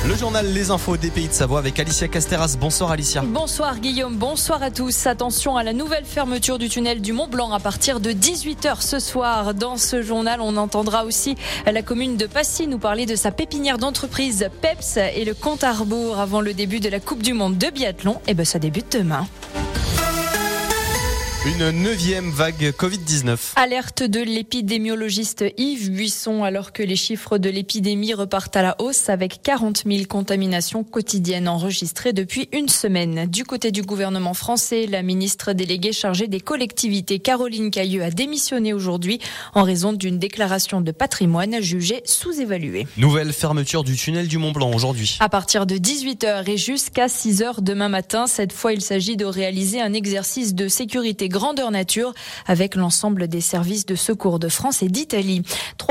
Le journal Les Infos des Pays de Savoie avec Alicia Casteras. Bonsoir Alicia. Bonsoir Guillaume, bonsoir à tous. Attention à la nouvelle fermeture du tunnel du Mont-Blanc à partir de 18h ce soir. Dans ce journal, on entendra aussi la commune de Passy nous parler de sa pépinière d'entreprise PEPS et le compte à rebours avant le début de la Coupe du Monde de biathlon. Ça débute demain. Une 9e vague Covid-19. Alerte de l'épidémiologiste Yves Buisson alors que les chiffres de l'épidémie repartent à la hausse avec 40 000 contaminations quotidiennes enregistrées depuis une semaine. Du côté du gouvernement français, la ministre déléguée chargée des collectivités Caroline Cayeux a démissionné aujourd'hui en raison d'une déclaration de patrimoine jugée sous-évaluée. Nouvelle fermeture du tunnel du Mont-Blanc aujourd'hui. À partir de 18h et jusqu'à 6h demain matin, cette fois il s'agit de réaliser un exercice de sécurité grandeur nature avec l'ensemble des services de secours de France et d'Italie.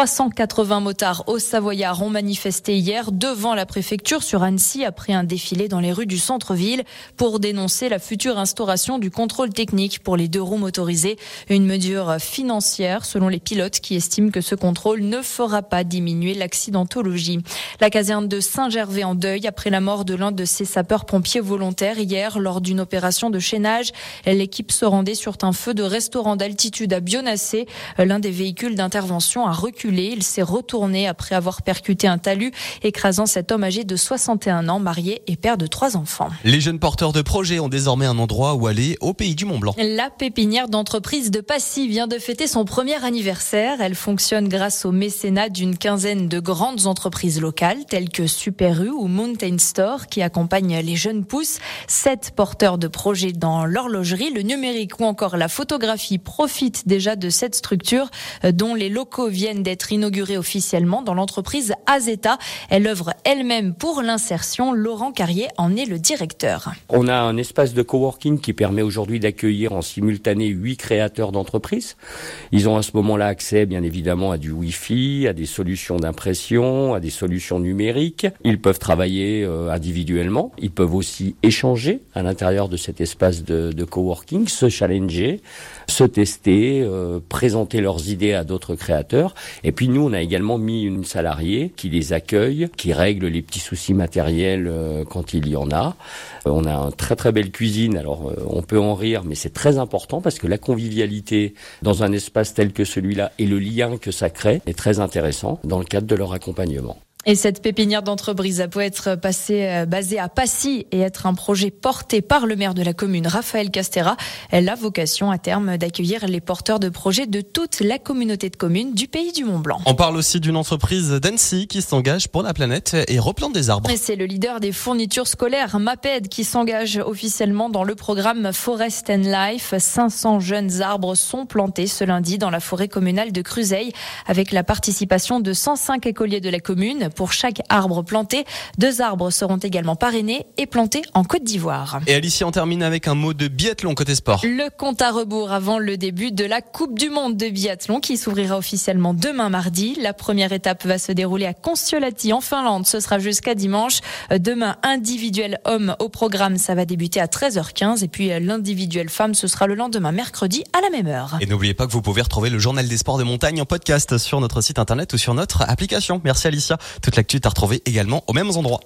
380 motards haut-savoyards ont manifesté hier devant la préfecture sur Annecy après un défilé dans les rues du centre-ville pour dénoncer la future instauration du contrôle technique pour les 2 roues motorisées. Une mesure financière selon les pilotes qui estiment que ce contrôle ne fera pas diminuer l'accidentologie. La caserne de Saint-Gervais en deuil après la mort de l'un de ses sapeurs-pompiers volontaires hier lors d'une opération de chaînage. L'équipe se rendait sur un feu de restaurant d'altitude à Bionacé. L'un des véhicules d'intervention a reculé. Il s'est retourné après avoir percuté un talus, écrasant cet homme âgé de 61 ans, marié et père de 3 enfants. Les jeunes porteurs de projets ont désormais un endroit où aller au Pays du Mont-Blanc. La pépinière d'entreprise de Passy vient de fêter son premier anniversaire. Elle fonctionne grâce au mécénat d'une quinzaine de grandes entreprises locales telles que Super U ou Mountain Store qui accompagnent les jeunes pousses. 7 porteurs de projets dans l'horlogerie, le numérique ou encore la photographie profitent déjà de cette structure dont les locaux viennent d'être inaugurés officiellement dans l'entreprise Azeta. Elle œuvre elle-même pour l'insertion. Laurent Carrier en est le directeur. On a un espace de coworking qui permet aujourd'hui d'accueillir en simultané 8 créateurs d'entreprises. Ils ont à ce moment-là accès bien évidemment à du Wi-Fi, à des solutions d'impression, à des solutions numériques. Ils peuvent travailler individuellement. Ils peuvent aussi échanger à l'intérieur de cet espace de coworking, se challenger, se tester, présenter leurs idées à d'autres créateurs. Et puis nous, on a également mis une salariée qui les accueille, qui règle les petits soucis matériels quand il y en a. On a une très très belle cuisine. Alors on peut en rire, mais c'est très important parce que la convivialité dans un espace tel que celui-là et le lien que ça crée est très intéressant dans le cadre de leur accompagnement. Et cette pépinière d'entreprise peut être basée à Passy et être un projet porté par le maire de la commune, Raphaël Castera. Elle a vocation à terme d'accueillir les porteurs de projets de toute la communauté de communes du Pays du Mont-Blanc. On parle aussi d'une entreprise d'Annecy qui s'engage pour la planète et replante des arbres. Et c'est le leader des fournitures scolaires, MAPED, qui s'engage officiellement dans le programme Forest and Life. 500 jeunes arbres sont plantés ce lundi dans la forêt communale de Cruseilles avec la participation de 105 écoliers de la commune. Pour chaque arbre planté, 2 arbres seront également parrainés et plantés en Côte d'Ivoire. Et Alicia, on termine avec un mot de biathlon côté sport. Le compte à rebours avant le début de la Coupe du Monde de biathlon qui s'ouvrira officiellement demain mardi. La première étape va se dérouler à Kontiolahti en Finlande. Ce sera jusqu'à dimanche. Demain, individuel homme au programme, ça va débuter à 13h15. Et puis l'individuel femme, ce sera le lendemain, mercredi, à la même heure. Et n'oubliez pas que vous pouvez retrouver le journal des sports de montagne en podcast sur notre site internet ou sur notre application. Merci Alicia. Toute l'actu est à retrouver également aux mêmes endroits.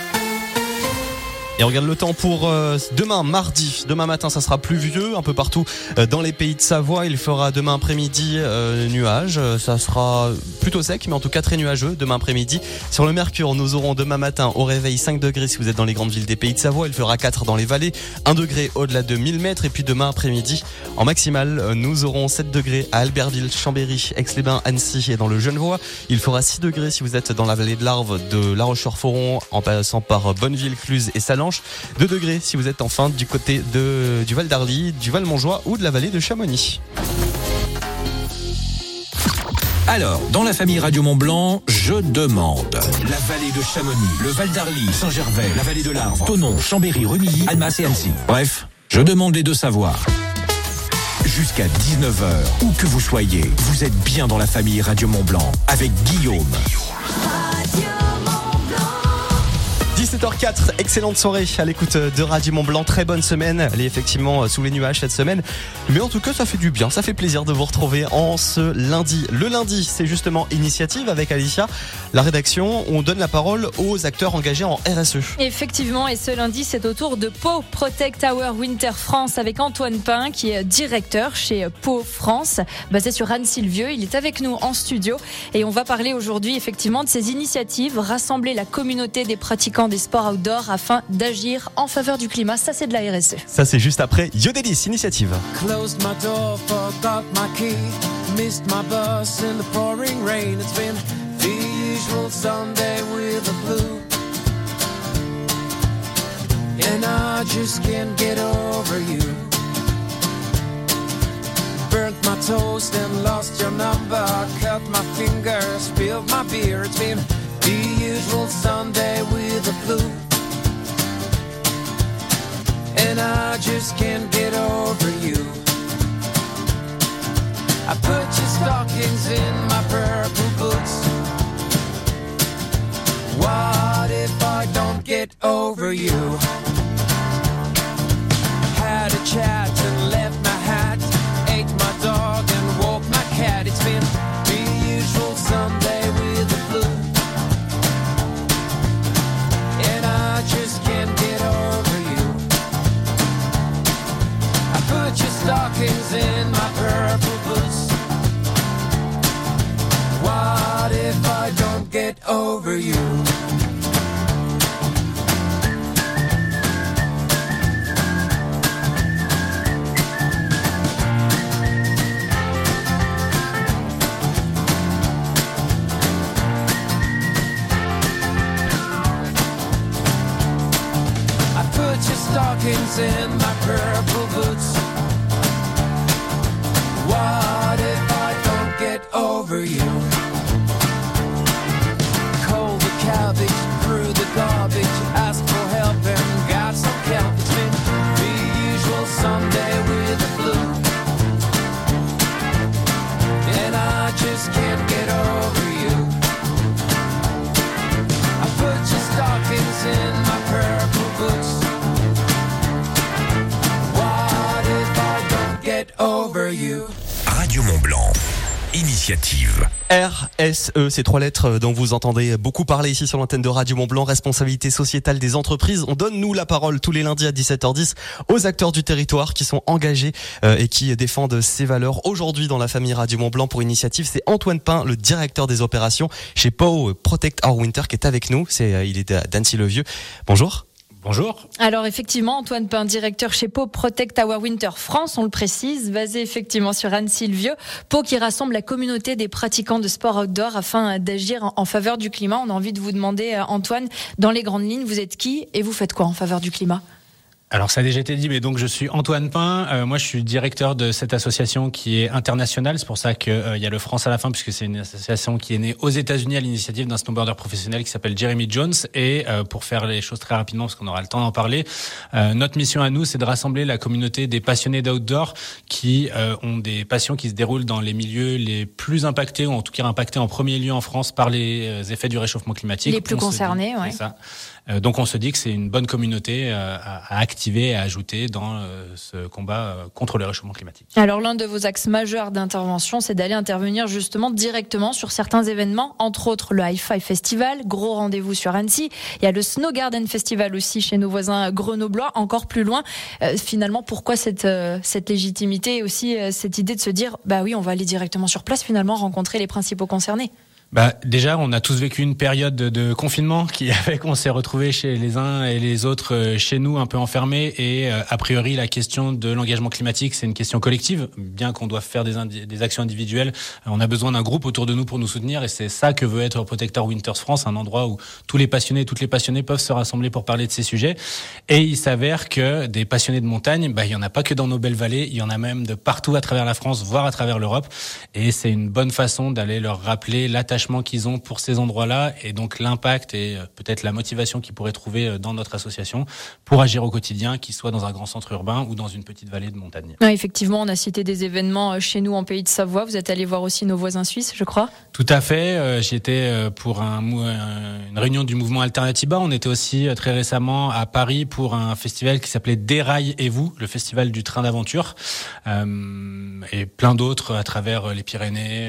Et on regarde le temps pour demain mardi. Demain matin, ça sera pluvieux un peu partout dans les Pays de Savoie. Il fera demain après-midi nuages. Ça sera plutôt sec, mais en tout cas très nuageux demain après-midi. Sur le Mercure, nous aurons demain matin au réveil 5 degrés si vous êtes dans les grandes villes des Pays de Savoie. Il fera 4 dans les vallées, 1 degré au-delà de 1000 mètres. Et puis demain après-midi, en maximale, nous aurons 7 degrés à Albertville, Chambéry, Aix-les-Bains, Annecy et dans le Genevois. Il fera 6 degrés si vous êtes dans la vallée de l'Arve, de La Roche-sur-Foron, en passant par Bonneville, Cluse et Sallanches. 2 degrés si vous êtes enfin du côté du Val d'Arly, du Val Montjoie ou de la vallée de Chamonix. Alors, dans la famille Radio Mont-Blanc, je demande. La vallée de Chamonix, le Val d'Arly, Saint-Gervais, la vallée de l'Arve, Thonon, Chambéry, Rumilly, Annemasse et Annecy. Bref, je demande les 2 savoirs. Jusqu'à 19h, où que vous soyez, vous êtes bien dans la famille Radio Mont-Blanc avec Guillaume. 17h04, excellente soirée à l'écoute de Radio Mont-Blanc, très bonne semaine, elle est effectivement sous les nuages cette semaine, mais en tout cas ça fait du bien, ça fait plaisir de vous retrouver en ce lundi. Le lundi, c'est justement Initiative avec Alicia, la rédaction, on donne la parole aux acteurs engagés en RSE. Effectivement, et ce lundi c'est au tour de Pau Protect Our Winter France avec Antoine Pin qui est directeur chez Pau France, basé sur Anne-Sylvieux. Il est avec nous en studio et on va parler aujourd'hui effectivement de ces initiatives, rassembler la communauté des pratiquants des sports outdoor afin d'agir en faveur du climat. Ça, c'est de la RSE. Ça, c'est juste après Yodelis, Initiative. Closed my door, forgot my key, missed my bus in the pouring rain. It's been the usual Sunday with the flu, and I just can't get over you. Burnt my toast and lost your number, cut my fingers, spilled my beer. It's been the usual Sunday with the flu, and I just can't get over you. I put your stockings in my purple boots. What if I don't get over you? Had a chat and left my hat, ate my dog and walked my cat. It's been the usual Sunday with the flu, and I just can't get over you. I put your stockings in my purple boots. What if I don't get over you? Stockings in my purple boots. What if I don't get over you? Cold the cabbage, threw the garbage, asked for help and got some help. It's been the usual Sunday with the flu, and I just can't get over you. I put your stockings in my purple boots. Over you. Radio Mont-Blanc, Initiative. RSE, ces trois lettres dont vous entendez beaucoup parler ici sur l'antenne de Radio Mont-Blanc, responsabilité sociétale des entreprises. On donne nous la parole tous les lundis à 17h10 aux acteurs du territoire qui sont engagés et qui défendent ces valeurs. Aujourd'hui dans la famille Radio Mont-Blanc pour Initiative, c'est Antoine Pin, le directeur des opérations chez Pau Protect Our Winter qui est avec nous. Il est d'Annecy-le-Vieux. Bonjour. Bonjour. Alors effectivement, Antoine Pin, directeur chez Pau Protect Our Winter France, on le précise, basé effectivement sur Anne-Sylvieux. Pau qui rassemble la communauté des pratiquants de sport outdoor afin d'agir en faveur du climat. On a envie de vous demander, Antoine, dans les grandes lignes, vous êtes qui et vous faites quoi en faveur du climat ? Alors ça a déjà été dit, mais donc je suis Antoine Pin. Moi, je suis directeur de cette association qui est internationale. C'est pour ça qu'il y a le France à la fin, puisque c'est une association qui est née aux États-Unis à l'initiative d'un snowboarder professionnel qui s'appelle Jeremy Jones. Et pour faire les choses très rapidement, parce qu'on aura le temps d'en parler, notre mission à nous, c'est de rassembler la communauté des passionnés d'outdoor qui ont des passions qui se déroulent dans les milieux les plus impactés, ou en tout cas impactés en premier lieu en France par les effets du réchauffement climatique. Les plus concernés, ouais. C'est ça. Donc on se dit que c'est une bonne communauté à activer et à ajouter dans ce combat contre le réchauffement climatique. Alors l'un de vos axes majeurs d'intervention, c'est d'aller intervenir justement directement sur certains événements, entre autres le Hi-Fi Festival, gros rendez-vous sur Annecy. Il y a le Snow Garden Festival aussi chez nos voisins grenoblois, encore plus loin. Finalement, pourquoi cette légitimité et aussi cette idée de se dire, bah oui, on va aller directement sur place, finalement rencontrer les principaux concernés? Déjà, on a tous vécu une période de confinement qui a fait qu'on s'est retrouvés chez les uns et les autres chez nous un peu enfermés et a priori la question de l'engagement climatique c'est une question collective, bien qu'on doive faire des actions individuelles, on a besoin d'un groupe autour de nous pour nous soutenir et c'est ça que veut être Protect Our Winter France, un endroit où tous les passionnés et toutes les passionnées peuvent se rassembler pour parler de ces sujets. Et il s'avère que des passionnés de montagne, il y en a pas que dans nos belles vallées, il y en a même de partout à travers la France, voire à travers l'Europe et c'est une bonne façon d'aller leur rappeler l'attachement qu'ils ont pour ces endroits-là et donc l'impact et peut-être la motivation qu'ils pourraient trouver dans notre association pour agir au quotidien, qu'ils soient dans un grand centre urbain ou dans une petite vallée de montagne. Ouais, effectivement, on a cité des événements chez nous en Pays de Savoie. Vous êtes allé voir aussi nos voisins suisses, je crois. Tout à fait. J'y étais pour une une réunion du mouvement Alternatiba. On était aussi très récemment à Paris pour un festival qui s'appelait Dérail et vous, le festival du train d'aventure, et plein d'autres à travers les Pyrénées,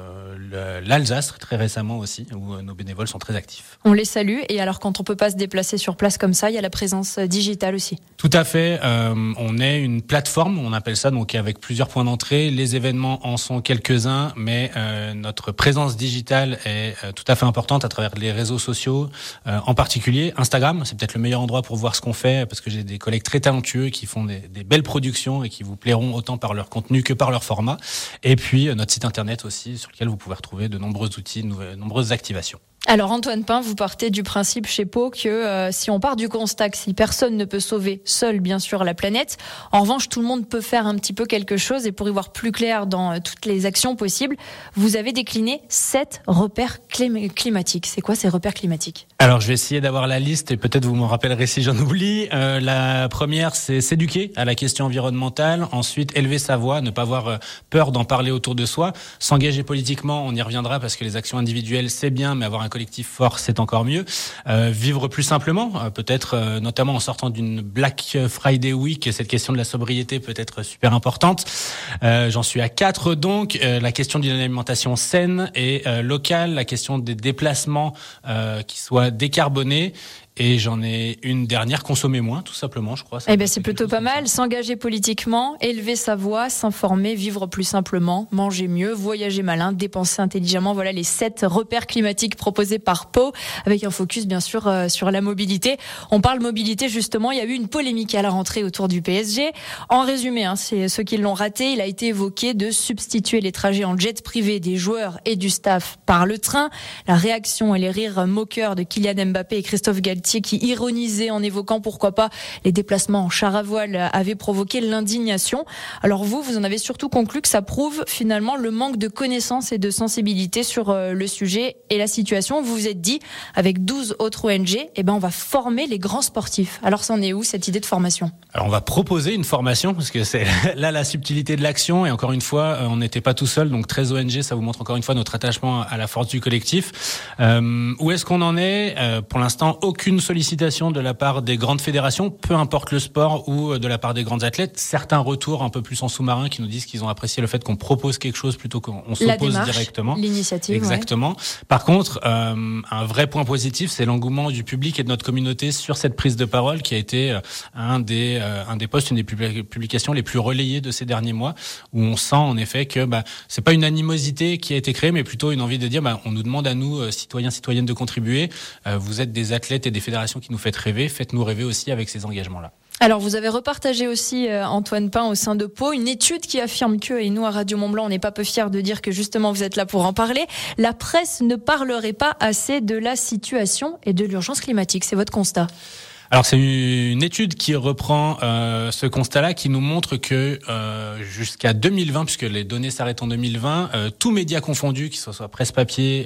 l'Alsace très récemment aussi, où nos bénévoles sont très actifs. On les salue. Et alors, quand on peut pas se déplacer sur place comme ça, il y a la présence digitale aussi. Tout à fait. On est une plateforme, on appelle ça, donc avec plusieurs points d'entrée. Les événements en sont quelques-uns, mais notre présence digitale est tout à fait importante à travers les réseaux sociaux, en particulier Instagram. C'est peut-être le meilleur endroit pour voir ce qu'on fait, parce que j'ai des collègues très talentueux qui font des belles productions et qui vous plairont autant par leur contenu que par leur format. Et puis notre site internet aussi, sur lequel vous pouvez retrouver de nombreux outils, nombreuses activations. Alors Antoine Pain, vous partez du principe chez Pau que si on part du constat que si personne ne peut sauver seul bien sûr la planète, en revanche tout le monde peut faire un petit peu quelque chose, et pour y voir plus clair dans toutes les actions possibles, vous avez décliné 7 repères climatiques. C'est quoi ces repères climatiques ? Alors je vais essayer d'avoir la liste et peut-être vous m'en rappellerez si j'en oublie. La première, c'est s'éduquer à la question environnementale. Ensuite, élever sa voix, ne pas avoir peur d'en parler autour de soi. S'engager politiquement, on y reviendra parce que les actions individuelles c'est bien, mais avoir un collectif fort, c'est encore mieux. Vivre plus simplement, peut-être notamment en sortant d'une Black Friday Week, cette question de la sobriété peut être super importante. J'en suis à 4 donc. La question d'une alimentation saine et locale, la question des déplacements qui soient décarbonés. Et j'en ai une dernière, consommer moins, tout simplement, je crois. Eh ben, c'est plutôt pas mal. S'engager politiquement, élever sa voix, s'informer, vivre plus simplement, manger mieux, voyager malin, dépenser intelligemment. Voilà les 7 repères climatiques proposés par Pau, avec un focus, bien sûr, sur la mobilité. On parle mobilité, justement. Il y a eu une polémique à la rentrée autour du PSG. En résumé, c'est ceux qui l'ont raté. Il a été évoqué de substituer les trajets en jet privé des joueurs et du staff par le train. La réaction et les rires moqueurs de Kylian Mbappé et Christophe Galtier, qui ironisait en évoquant pourquoi pas les déplacements en char à voile, avaient provoqué l'indignation. Alors vous en avez surtout conclu que ça prouve finalement le manque de connaissances et de sensibilité sur le sujet et la situation. Vous vous êtes dit, avec 12 autres ONG, on va former les grands sportifs. Alors c'en est où cette idée de formation ? Alors on va proposer une formation, parce que c'est là la subtilité de l'action, et encore une fois, on n'était pas tout seul, donc 13 ONG, ça vous montre encore une fois notre attachement à la force du collectif. Où est-ce qu'on en est ? Pour l'instant, aucune sollicitation de la part des grandes fédérations, peu importe le sport, ou de la part des grands athlètes. Certains retours un peu plus en sous-marin qui nous disent qu'ils ont apprécié le fait qu'on propose quelque chose plutôt qu'on s'oppose directement. L'initiative. Exactement. Ouais. Par contre, un vrai point positif, c'est l'engouement du public et de notre communauté sur cette prise de parole qui a été un des posts, une des publications les plus relayées de ces derniers mois, où on sent en effet que c'est pas une animosité qui a été créée, mais plutôt une envie de dire on nous demande à nous, citoyens, citoyennes, de contribuer. Vous êtes des athlètes et des fédérations qui nous faites rêver, faites-nous rêver aussi avec ces engagements-là. Alors vous avez repartagé aussi, Antoine Pain, au sein de Pau, une étude qui affirme que, et nous à Radio Mont-Blanc, on n'est pas peu fiers de dire que justement vous êtes là pour en parler, la presse ne parlerait pas assez de la situation et de l'urgence climatique. C'est votre constat ? Alors c'est une étude qui reprend ce constat-là, qui nous montre que jusqu'à 2020, puisque les données s'arrêtent en 2020, tous médias confondus, que ce soit presse papier,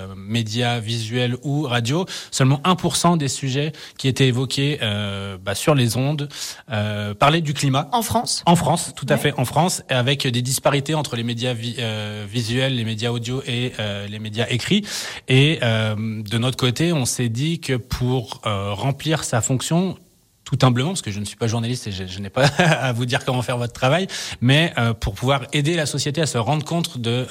médias visuels ou radio, seulement 1% des sujets qui étaient évoqués sur les ondes parlaient du climat. En France ? En France, tout à fait, en France, avec des disparités entre les médias visuels, les médias audio et les médias écrits. Et de notre côté, on s'est dit que pour remplir sa fonction, tout humblement, parce que je ne suis pas journaliste et je n'ai pas à vous dire comment faire votre travail, mais pour pouvoir aider la société à se rendre compte de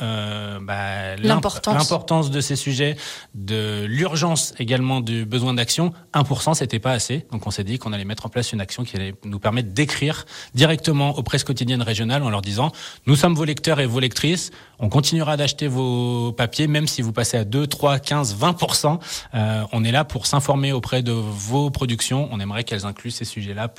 l'importance de ces sujets, de l'urgence également du besoin d'action. 1%, c'était pas assez. Donc on s'est dit qu'on allait mettre en place une action qui allait nous permettre d'écrire directement aux presses quotidiennes régionales en leur disant « Nous sommes vos lecteurs et vos lectrices, on continuera d'acheter vos papiers, même si vous passez à 2, 3, 15, 20%. On est là pour s'informer auprès de vos productions. On aimerait qu'elles incluent ces sujets-là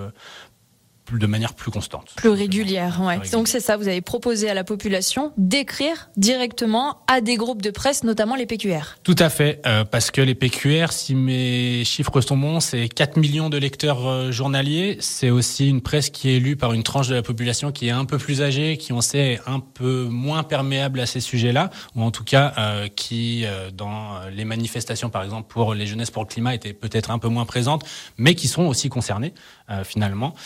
de manière plus constante. Plus régulière, ouais. Donc c'est ça, vous avez proposé à la population d'écrire directement à des groupes de presse, notamment les PQR. Tout à fait, parce que les PQR, si mes chiffres sont bons, c'est 4 millions de lecteurs journaliers. C'est aussi une presse qui est élue par une tranche de la population qui est un peu plus âgée, qui on sait est un peu moins perméable à ces sujets-là, ou en tout cas qui, dans les manifestations par exemple pour les jeunesses pour le climat, étaient peut-être un peu moins présentes, mais qui sont aussi concernées finalement. Et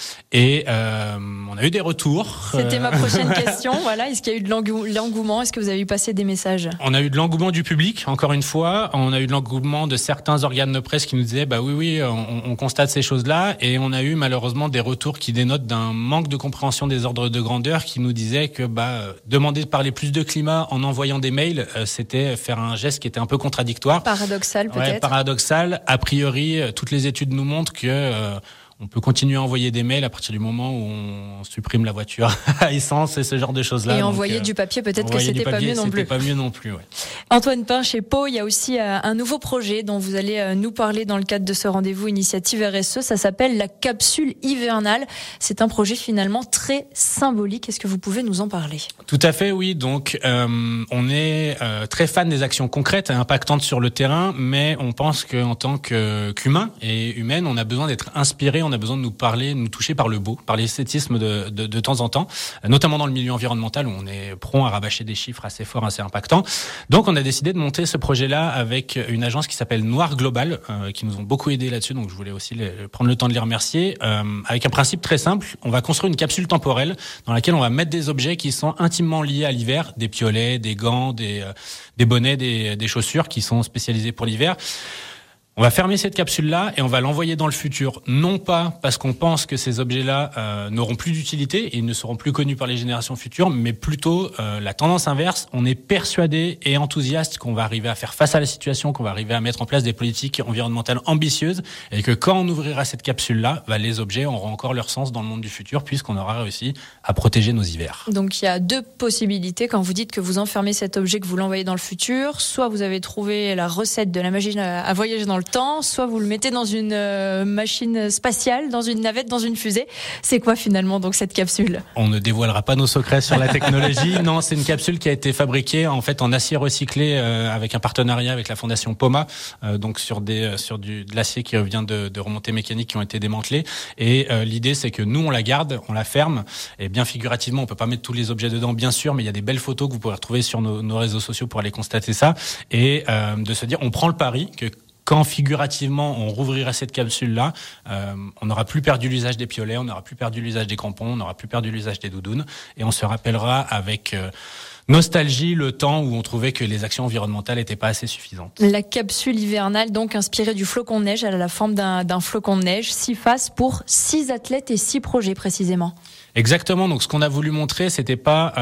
Et on a eu des retours. C'était ma prochaine question. Voilà, est-ce qu'il y a eu de l'engouement? Est-ce que vous avez eu passer des messages? On a eu de l'engouement du public, encore une fois. On a eu de l'engouement de certains organes de presse qui nous disaient oui, on constate ces choses-là. Et on a eu malheureusement des retours qui dénotent d'un manque de compréhension des ordres de grandeur, qui nous disaient que demander de parler plus de climat en envoyant des mails, c'était faire un geste qui était un peu contradictoire. Paradoxal peut-être. Ouais, paradoxal. A priori, toutes les études nous montrent que on peut continuer à envoyer des mails à partir du moment où on supprime la voiture à essence et ce genre de choses-là. Et envoyer du papier, peut-être que c'était pas mieux non plus. C'était pas mieux non plus, ouais. Antoine Pin, chez Pau, il y a aussi un nouveau projet dont vous allez nous parler dans le cadre de ce rendez-vous Initiative RSE. Ça s'appelle la capsule hivernale. C'est un projet finalement très symbolique. Est-ce que vous pouvez nous en parler? Tout à fait, oui. Donc, on est très fan des actions concrètes et impactantes sur le terrain, mais on pense qu'en tant qu'humain et humaine, on a besoin d'être inspiré, on a besoin de nous toucher par le beau, par l'esthétisme de temps en temps, notamment dans le milieu environnemental où on est prompt à rabâcher des chiffres assez forts, assez impactants. Donc on a décidé de monter ce projet-là avec une agence qui s'appelle Noir Global, qui nous ont beaucoup aidé là-dessus, donc je voulais aussi prendre le temps de les remercier, avec un principe très simple. On va construire une capsule temporelle dans laquelle on va mettre des objets qui sont intimement liés à l'hiver, des piolets, des gants, des bonnets, des chaussures qui sont spécialisées pour l'hiver. On va fermer cette capsule-là et on va l'envoyer dans le futur. Non pas parce qu'on pense que ces objets-là n'auront plus d'utilité et ne seront plus connus par les générations futures, mais plutôt la tendance inverse. On est persuadé et enthousiaste qu'on va arriver à faire face à la situation, qu'on va arriver à mettre en place des politiques environnementales ambitieuses et que quand on ouvrira cette capsule-là, les objets auront encore leur sens dans le monde du futur puisqu'on aura réussi à protéger nos hivers. Donc il y a deux possibilités quand vous dites que vous enfermez cet objet, que vous l'envoyez dans le futur. Soit vous avez trouvé la recette de la machine à voyager dans le temps, soit vous le mettez dans une machine spatiale, dans une navette, dans une fusée. C'est quoi finalement donc cette capsule? On ne dévoilera pas nos secrets sur la technologie. Non, c'est une capsule qui a été fabriquée en fait en acier recyclé avec un partenariat avec la fondation Poma, donc sur de l'acier qui vient de remontées mécaniques qui ont été démantelées. Et l'idée c'est que nous on la garde, on la ferme. Et bien figurativement, on peut pas mettre tous les objets dedans, bien sûr, mais il y a des belles photos que vous pourrez retrouver sur nos réseaux sociaux pour aller constater ça et de se dire, on prend le pari que quand figurativement on rouvrira cette capsule-là, on n'aura plus perdu l'usage des piolets, on n'aura plus perdu l'usage des crampons, on n'aura plus perdu l'usage des doudounes, et on se rappellera avec nostalgie le temps où on trouvait que les actions environnementales n'étaient pas assez suffisantes. La capsule hivernale, donc inspirée du flocon de neige, elle a la forme d'un flocon de neige, 6 faces pour 6 athlètes et 6 projets précisément. Exactement. Donc, ce qu'on a voulu montrer, c'était pas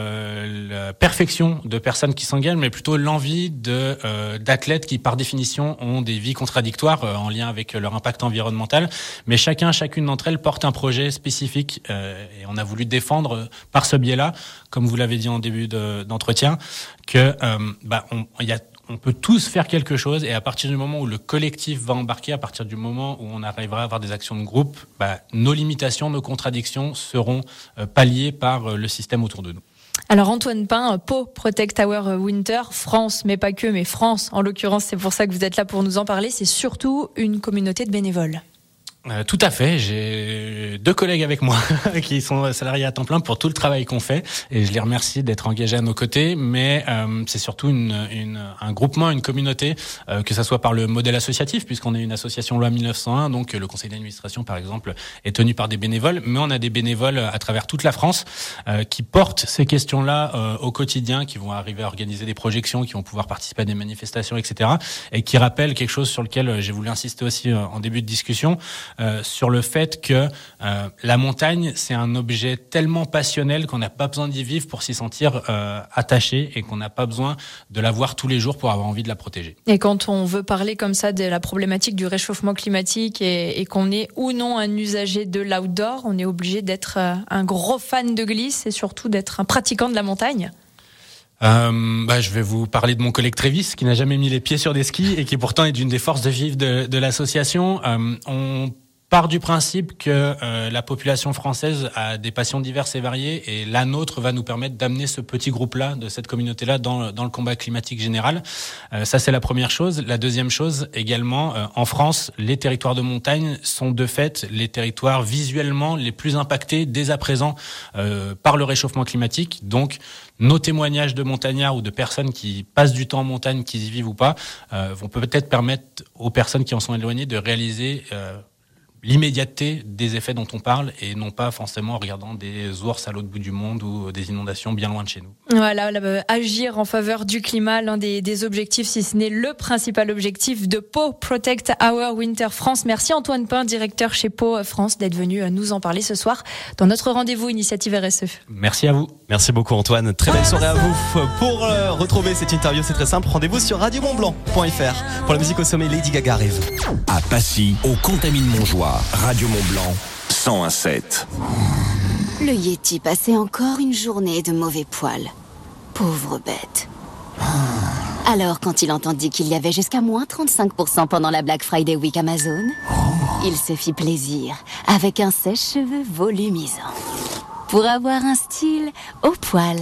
la perfection de personnes qui s'engagent, mais plutôt l'envie d'athlètes qui, par définition, ont des vies contradictoires en lien avec leur impact environnemental. Mais chacune d'entre elles porte un projet spécifique, et on a voulu défendre par ce biais-là, comme vous l'avez dit en début d'entretien, que on peut tous faire quelque chose, et à partir du moment où le collectif va embarquer, à partir du moment où on arrivera à avoir des actions de groupe, nos limitations, nos contradictions seront palliées par le système autour de nous. Alors Antoine Pin, Pau Protect Our Winter, France, mais pas que, mais France en l'occurrence, c'est pour ça que vous êtes là pour nous en parler, c'est surtout une communauté de bénévoles. Tout à fait. J'ai 2 collègues avec moi qui sont salariés à temps plein pour tout le travail qu'on fait, et je les remercie d'être engagés à nos côtés. Mais c'est surtout un groupement, une communauté, que ça soit par le modèle associatif, puisqu'on est une association loi 1901, donc le conseil d'administration par exemple est tenu par des bénévoles, mais on a des bénévoles à travers toute la France qui portent ces questions-là au quotidien, qui vont arriver à organiser des projections, qui vont pouvoir participer à des manifestations, etc. et qui rappellent quelque chose sur lequel j'ai voulu insister aussi en début de discussion. Sur le fait que la montagne, c'est un objet tellement passionnel qu'on n'a pas besoin d'y vivre pour s'y sentir attaché, et qu'on n'a pas besoin de la voir tous les jours pour avoir envie de la protéger. Et quand on veut parler comme ça de la problématique du réchauffement climatique et qu'on est ou non un usager de l'outdoor, on est obligé d'être un gros fan de glisse et surtout d'être un pratiquant de la montagne. Je vais vous parler de mon collègue Trévis, qui n'a jamais mis les pieds sur des skis et qui pourtant est d'une des forces de vivre de l'association. On part du principe que la population française a des passions diverses et variées, et la nôtre va nous permettre d'amener ce petit groupe-là, de cette communauté-là, dans le combat climatique général. Ça, c'est la première chose. La deuxième chose, également, en France, les territoires de montagne sont de fait les territoires visuellement les plus impactés dès à présent par le réchauffement climatique. Donc, nos témoignages de montagnards ou de personnes qui passent du temps en montagne, qui y vivent ou pas, vont peut-être permettre aux personnes qui en sont éloignées de réaliser l'immédiateté des effets dont on parle et non pas forcément en regardant des ours à l'autre bout du monde ou des inondations bien loin de chez nous. Voilà, agir en faveur du climat, l'un des objectifs, si ce n'est le principal objectif de Pau Protect Our Winter France. Merci Antoine Pin, directeur chez Pau France, d'être venu nous en parler ce soir dans notre rendez-vous Initiative RSE. Merci à vous. Merci beaucoup Antoine. Très belle soirée à vous. Pour retrouver cette interview, c'est très simple. Rendez-vous sur radiomontblanc.fr. Pour la musique au sommet, Lady Gaga arrive. À Passy, au Contamine-Montjoie, Radio Mont-Blanc, 101.7. Le Yéti passait encore une journée de mauvais poil. Pauvre bête. Alors, quand il entendit qu'il y avait jusqu'à moins 35% pendant la Black Friday Week Amazon, il se fit plaisir avec un sèche-cheveux volumisant. Pour avoir un style au poil.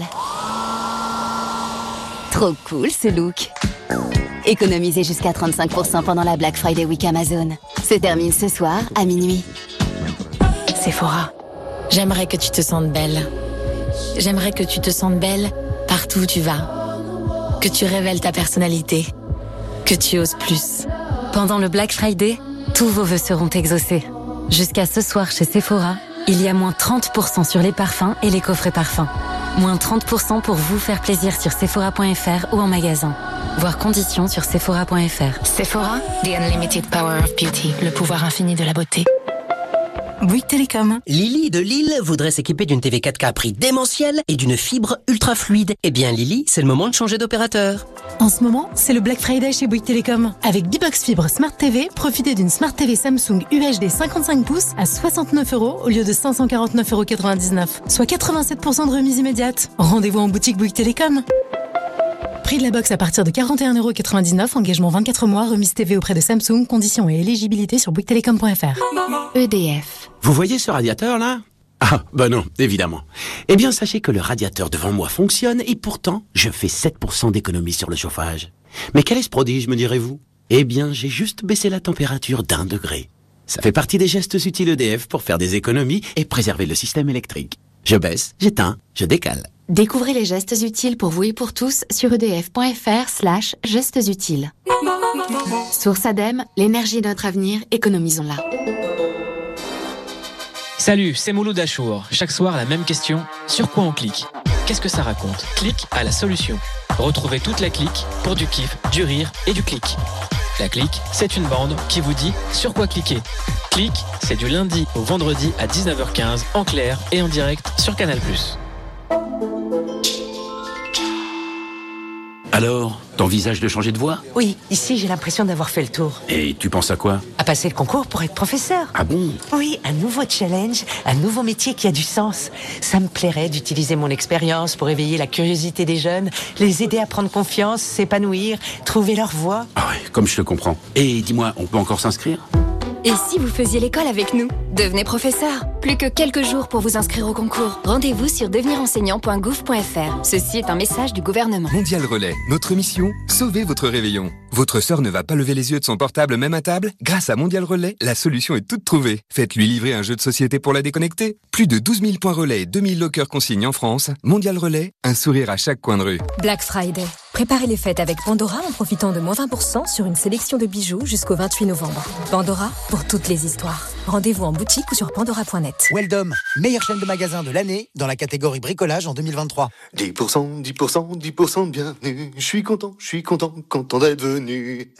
Trop cool ce look. Économisez jusqu'à 35% pendant la Black Friday Week Amazon. Se termine ce soir à minuit. Sephora, j'aimerais que tu te sentes belle. J'aimerais que tu te sentes belle partout où tu vas. Que tu révèles ta personnalité. Que tu oses plus. Pendant le Black Friday, tous vos vœux seront exaucés. Jusqu'à ce soir chez Sephora, il y a moins 30% sur les parfums et les coffrets parfums. Moins 30% pour vous faire plaisir sur Sephora.fr ou en magasin. Voir conditions sur Sephora.fr. Sephora, the unlimited power of beauty. Le pouvoir infini de la beauté. Bouygues Télécom. Lily de Lille voudrait s'équiper d'une TV 4K à prix démentiel et d'une fibre ultra fluide. Eh bien Lily, c'est le moment de changer d'opérateur. En ce moment, c'est le Black Friday chez Bouygues Télécom. Avec Bibox Fibre Smart TV, profitez d'une Smart TV Samsung UHD 55 pouces à 69 € au lieu de 549,99 €, soit 87% de remise immédiate. Rendez-vous en boutique Bouygues Télécom. Prix de la box à partir de 41,99 €, engagement 24 mois, remise TV auprès de Samsung, conditions et éligibilité sur bouyguestelecom.fr. EDF. Vous voyez ce radiateur là ? Ah, bah non, évidemment. Eh bien, sachez que le radiateur devant moi fonctionne et pourtant, je fais 7% d'économie sur le chauffage. Mais quel est ce prodige, me direz-vous ? Eh bien, j'ai juste baissé la température d'1 degré. Ça fait partie des gestes utiles EDF pour faire des économies et préserver le système électrique. Je baisse, j'éteins, je décale. Découvrez les gestes utiles pour vous et pour tous sur edf.fr/gestes utiles. Source ADEME, l'énergie est notre avenir, économisons-la. Salut, c'est Mouloud Achour. Chaque soir, la même question. Sur quoi on clique ? Qu'est-ce que ça raconte ? Clique à la solution. Retrouvez toute la clique pour du kiff, du rire et du clic. La clique, c'est une bande qui vous dit sur quoi cliquer. Clique, c'est du lundi au vendredi à 19h15 en clair et en direct sur Canal+. Alors, t'envisages de changer de voie ? Oui, ici j'ai l'impression d'avoir fait le tour. Et tu penses à quoi ? À passer le concours pour être professeur. Ah bon ? Oui, un nouveau challenge, un nouveau métier qui a du sens. Ça me plairait d'utiliser mon expérience pour éveiller la curiosité des jeunes, les aider à prendre confiance, s'épanouir, trouver leur voie. Ah ouais, comme je te comprends. Et dis-moi, on peut encore s'inscrire ? Et si vous faisiez l'école avec nous ? Devenez professeur. Plus que quelques jours pour vous inscrire au concours. Rendez-vous sur devenirenseignant.gouv.fr. Ceci est un message du gouvernement. Mondial Relais, notre mission, sauver votre réveillon. Votre sœur ne va pas lever les yeux de son portable même à table ? Grâce à Mondial Relais, la solution est toute trouvée. Faites-lui livrer un jeu de société pour la déconnecter. Plus de 12 000 points relais et 2000 lockers consignes en France. Mondial Relais, un sourire à chaque coin de rue. Black Friday. Préparez les fêtes avec Pandora en profitant de moins 20% sur une sélection de bijoux jusqu'au 28 novembre. Pandora, pour toutes les histoires. Rendez-vous en boutique ou sur pandora.net. Weldom, meilleure chaîne de magasins de l'année dans la catégorie bricolage en 2023. 10%, 10%, 10% de bienvenue. Je suis content d'être venu.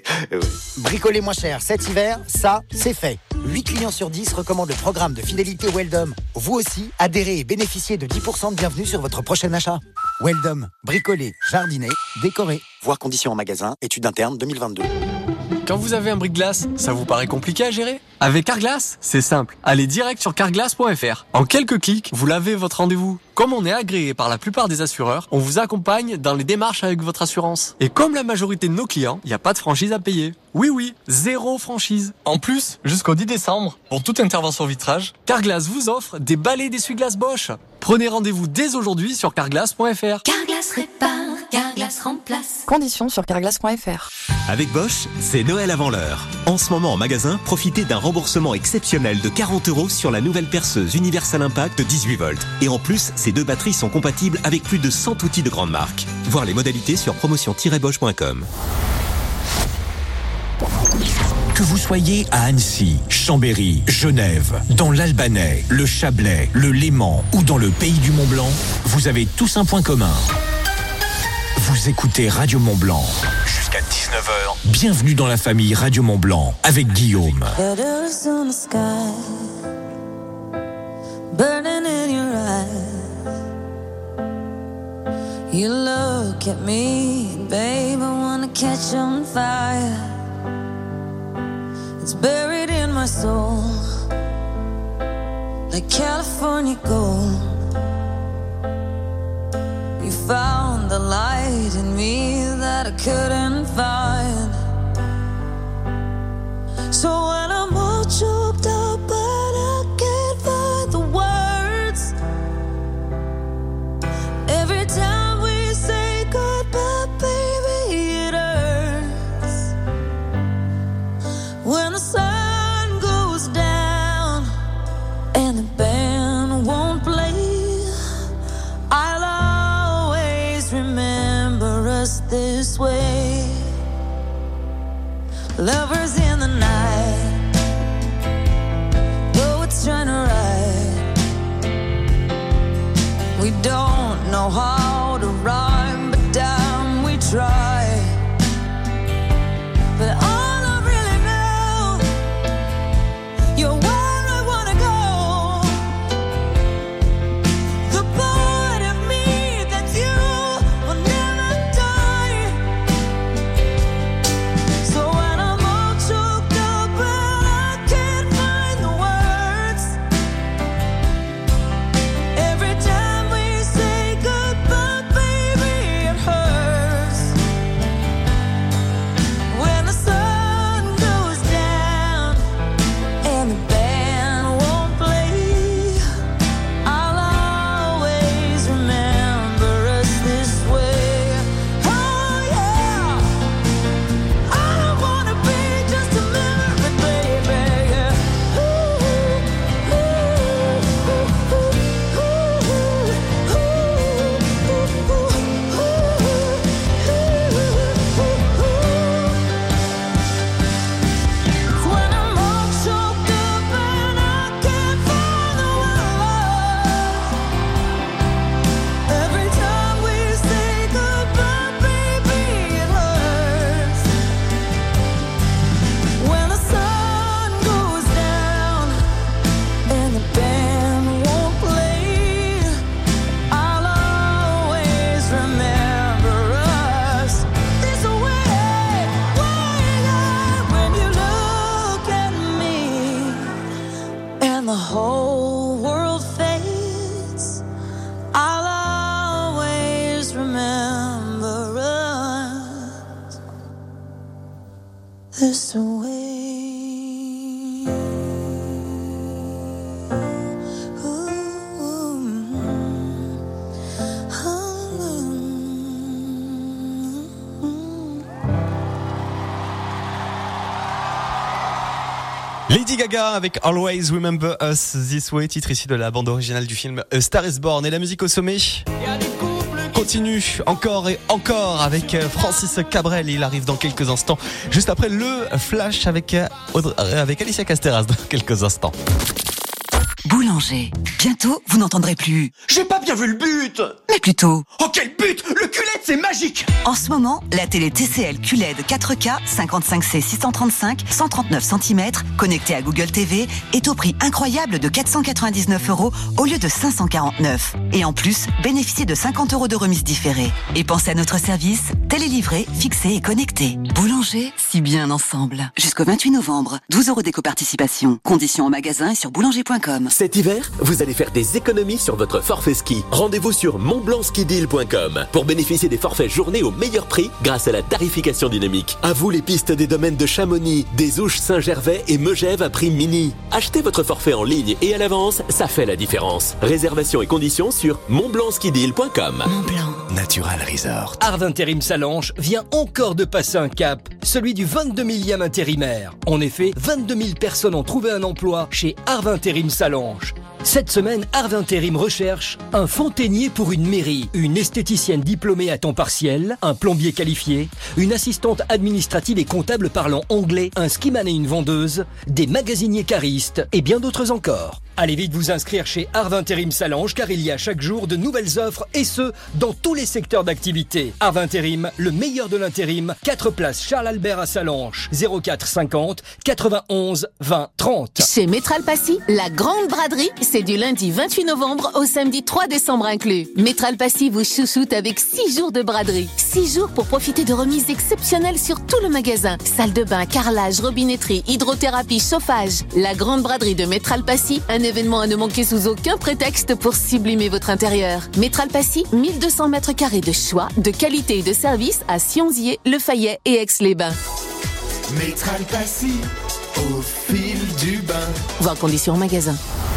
Bricoler moins cher cet hiver, ça, c'est fait. 8 clients sur 10 recommandent le programme de fidélité Weldom. Vous aussi, adhérez et bénéficiez de 10% de bienvenue sur votre prochain achat. Weldom, bricoler, jardiner, décorer. Voir conditions en magasin, étude interne 2022. Quand vous avez un brise-glace, ça vous paraît compliqué à gérer ? Avec Carglass, c'est simple. Allez direct sur carglass.fr. En quelques clics, vous l'avez votre rendez-vous. Comme on est agréé par la plupart des assureurs, on vous accompagne dans les démarches avec votre assurance. Et comme la majorité de nos clients, il n'y a pas de franchise à payer. Oui, 0 franchise. En plus, jusqu'au 10 décembre, pour toute intervention vitrage, Carglass vous offre des balais d'essuie-glace Bosch. Prenez rendez-vous dès aujourd'hui sur carglass.fr. Carglass répare, Carglass remplace. Conditions sur carglass.fr. Avec Bosch, c'est Noël avant l'heure. En ce moment en magasin, profitez d'un remboursement exceptionnel de 40 € sur la nouvelle perceuse Universal Impact de 18 volts. Et en plus, ces deux batteries sont compatibles avec plus de 100 outils de grande marque. Voir les modalités sur promotion-bosch.com. Que vous soyez à Annecy, Chambéry, Genève, dans l'Albanais, le Chablais, le Léman ou dans le pays du Mont-Blanc, vous avez tous un point commun. Vous écoutez Radio Mont-Blanc. Jusqu'à 19h. Bienvenue dans la famille Radio Mont-Blanc avec Guillaume. Burning in your eyes. You look at me, babe, I wanna catch on fire. It's buried in my soul, like California gold. You found the light in me that I couldn't find. So when I'm all choked up but I can't find the words, every time we say goodbye, baby, it hurts. When the sun goes down and the band won't play, I'll always remember us this way. Lovers in the night, though it's trying to ride. We don't know how to rhyme, but damn, we try. But all I really know, you're where I wanna go. The part of me that's you will never die. So when I'm all choked up and I can't find the words, every time we say goodbye, baby, it hurts. When the sun goes down and the band won't play, I'll always remember us this way. Oh yeah, I don't wanna be just a memory, baby. Yeah. When I'm all choked up and I can't find the words, every time we say goodbye, baby, it hurts. When the sun goes down and the band won't play, I'll always remember us this way. When you look at me and the whole world fades, I'll always remember us this way. Lady Gaga avec Always Remember Us This Way, titre ici de la bande originale du film A Star Is Born. Et la musique au sommet continue encore et encore avec Francis Cabrel. Il arrive dans quelques instants, juste après le flash avec Alicia Casteras dans quelques instants. Boulanger. Bientôt, vous n'entendrez plus. J'ai pas bien vu le but. Mais plutôt. Oh quel but! Le QLED c'est magique. En ce moment, la télé TCL QLED 4K 55C 635 139 cm connectée à Google TV est au prix incroyable de 499 € au lieu de 549. Et en plus, bénéficiez de 50 € de remise différée. Et pensez à notre service, télélivré, fixé et connecté. Boulanger, si bien ensemble. Jusqu'au 28 novembre, 12 € d'éco-participation. Conditions en magasin et sur boulanger.com. Cet hiver, vous allez faire des économies sur votre forfait ski. Rendez-vous sur montblancskideal.com pour bénéficier des forfaits journée au meilleur prix grâce à la tarification dynamique. À vous les pistes des domaines de Chamonix, des Ouches Saint-Gervais et Megève à prix mini. Achetez votre forfait en ligne et à l'avance, ça fait la différence. Réservation et conditions sur montblancskideal.com. Montblanc. Natural Resort. Arv Intérim Salanches vient encore de passer un cap, celui du 22 millième intérimaire. En effet, 22 000 personnes ont trouvé un emploi chez Arv Intérim Salanches. Salonge. Cette semaine, Arve Intérim recherche un fontainier pour une mairie, une esthéticienne diplômée à temps partiel, un plombier qualifié, une assistante administrative et comptable parlant anglais, un skiman et une vendeuse, des magasiniers caristes et bien d'autres encore. Allez vite vous inscrire chez Arve Intérim Salonge car il y a chaque jour de nouvelles offres et ce, dans tous les secteurs d'activité. Arve Intérim, le meilleur de l'intérim, 4 places Charles Albert à Salonge, 04 50 91 20 30. Chez Métral Passy, la grande braderie, c'est du lundi 28 novembre au samedi 3 décembre inclus. Métral Passy vous chouchoute avec 6 jours de braderie. 6 jours pour profiter de remises exceptionnelles sur tout le magasin. Salle de bain, carrelage, robinetterie, hydrothérapie, chauffage. La grande braderie de Métral Passy, un événement à ne manquer sous aucun prétexte pour sublimer votre intérieur. Métral Passy, 1200 mètres carrés de choix, de qualité et de service à Sionzier, Le Fayet et Aix-les-Bains. Métral Passy, au fil du bain. Voir conditions en magasin.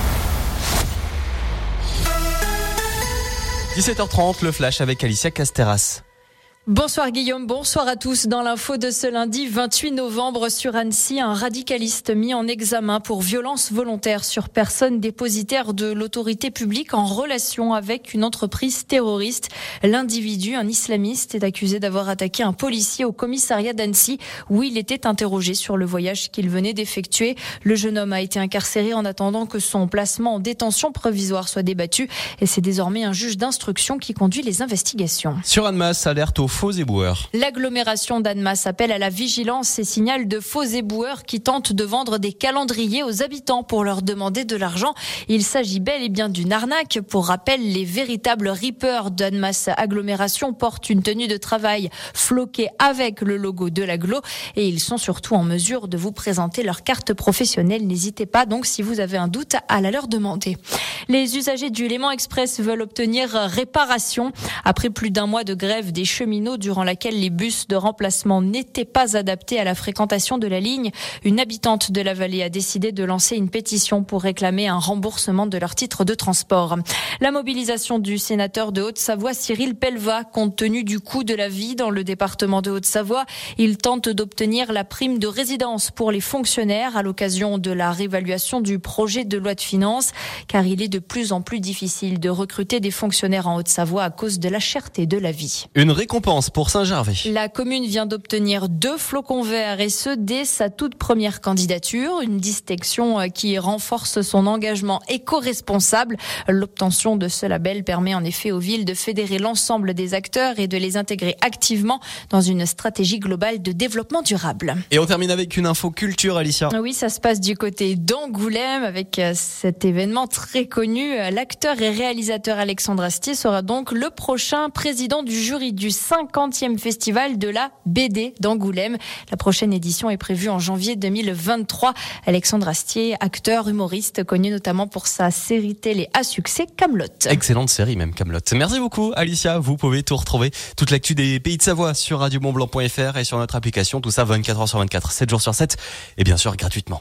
17h30, le flash avec Alicia Casteras. Bonsoir Guillaume, bonsoir à tous. Dans l'info de ce lundi 28 novembre sur Annecy, un radicaliste mis en examen pour violence volontaire sur personne dépositaire de l'autorité publique en relation avec une entreprise terroriste. L'individu, un islamiste, est accusé d'avoir attaqué un policier au commissariat d'Annecy où il était interrogé sur le voyage qu'il venait d'effectuer. Le jeune homme a été incarcéré en attendant que son placement en détention provisoire soit débattu et c'est désormais un juge d'instruction qui conduit les investigations. Sur Annemasse, alerte aux faux éboueurs. L'agglomération d'Annemasse appelle à la vigilance et signale de faux éboueurs qui tentent de vendre des calendriers aux habitants pour leur demander de l'argent. Il s'agit bel et bien d'une arnaque. Pour rappel, les véritables reapers d'Annemasse agglomération portent une tenue de travail floquée avec le logo de l'agglo et ils sont surtout en mesure de vous présenter leur carte professionnelle. N'hésitez pas donc si vous avez un doute à la leur demander. Les usagers du Léman Express veulent obtenir réparation après plus d'un mois de grève des cheminots durant laquelle les bus de remplacement n'étaient pas adaptés à la fréquentation de la ligne. Une habitante de la vallée a décidé de lancer une pétition pour réclamer un remboursement de leur titre de transport. La mobilisation du sénateur de Haute-Savoie, Cyril Pellevat, compte tenu du coût de la vie dans le département de Haute-Savoie, il tente d'obtenir la prime de résidence pour les fonctionnaires à l'occasion de la réévaluation du projet de loi de finances, car il est de plus en plus difficile de recruter des fonctionnaires en Haute-Savoie à cause de la cherté de la vie. Une récompense pour Saint-Gervais. La commune vient d'obtenir 2 flocons verts et ce dès sa toute première candidature. Une distinction qui renforce son engagement éco-responsable. L'obtention de ce label permet en effet aux villes de fédérer l'ensemble des acteurs et de les intégrer activement dans une stratégie globale de développement durable. Et on termine avec une info culture, Alicia. Oui, ça se passe du côté d'Angoulême avec cet événement très connu. L'acteur et réalisateur Alexandre Astier sera donc le prochain président du jury du 50e festival de la BD d'Angoulême. La prochaine édition est prévue en janvier 2023. Alexandre Astier, acteur, humoriste, connu notamment pour sa série télé à succès Kaamelott. Excellente série même, Kaamelott. Merci beaucoup Alicia, vous pouvez tout retrouver, toute l'actu des Pays de Savoie sur radiomontblanc.fr et sur notre application, tout ça 24h sur 24, 7 jours sur 7 et bien sûr gratuitement.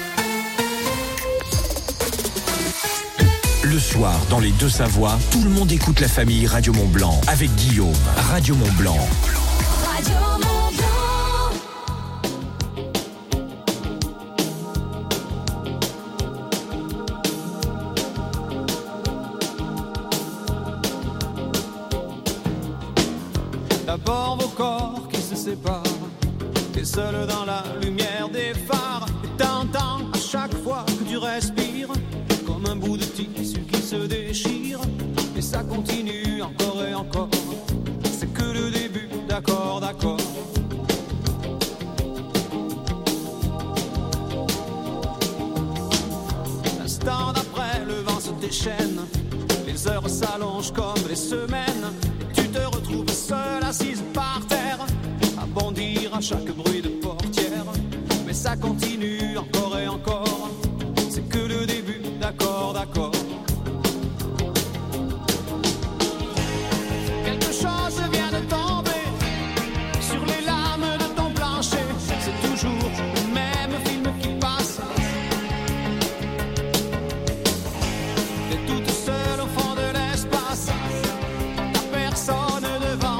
Le soir, dans les deux Savoies, tout le monde écoute la famille Radio Mont-Blanc avec Guillaume. Radio Mont-Blanc. Radio Mont-Blanc. D'abord vos corps qui se séparent, t'es seul dans la lumière des phares, et t'entends à chaque fois que tu respires, comme un bout de tissu qui se déchire, et ça continue encore et encore, c'est que le début, d'accord, d'accord. L'instant d'après, le vent se déchaîne, les heures s'allongent comme les semaines, et tu te retrouves seule assise par terre, à bondir à chaque bruit de portière, mais ça continue encore et encore, c'est que le début, d'accord, d'accord. Quelque chose vient de tomber sur les lames de ton plancher, c'est toujours le même film qui passe. T'es toute seule au fond de l'espace, t'as personne devant.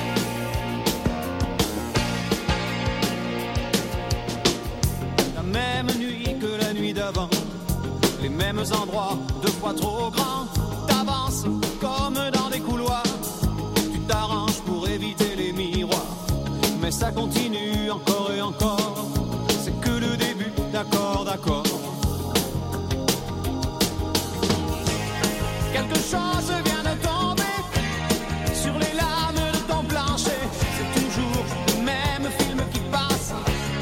La mer quelques endroits 2 fois trop grands. T'avances comme dans des couloirs. Tu t'arranges pour éviter les miroirs. Mais ça continue encore et encore. C'est que le début, d'accord, d'accord. Quelque chose vient de tomber sur les lames de ton plancher. C'est toujours le même film qui passe.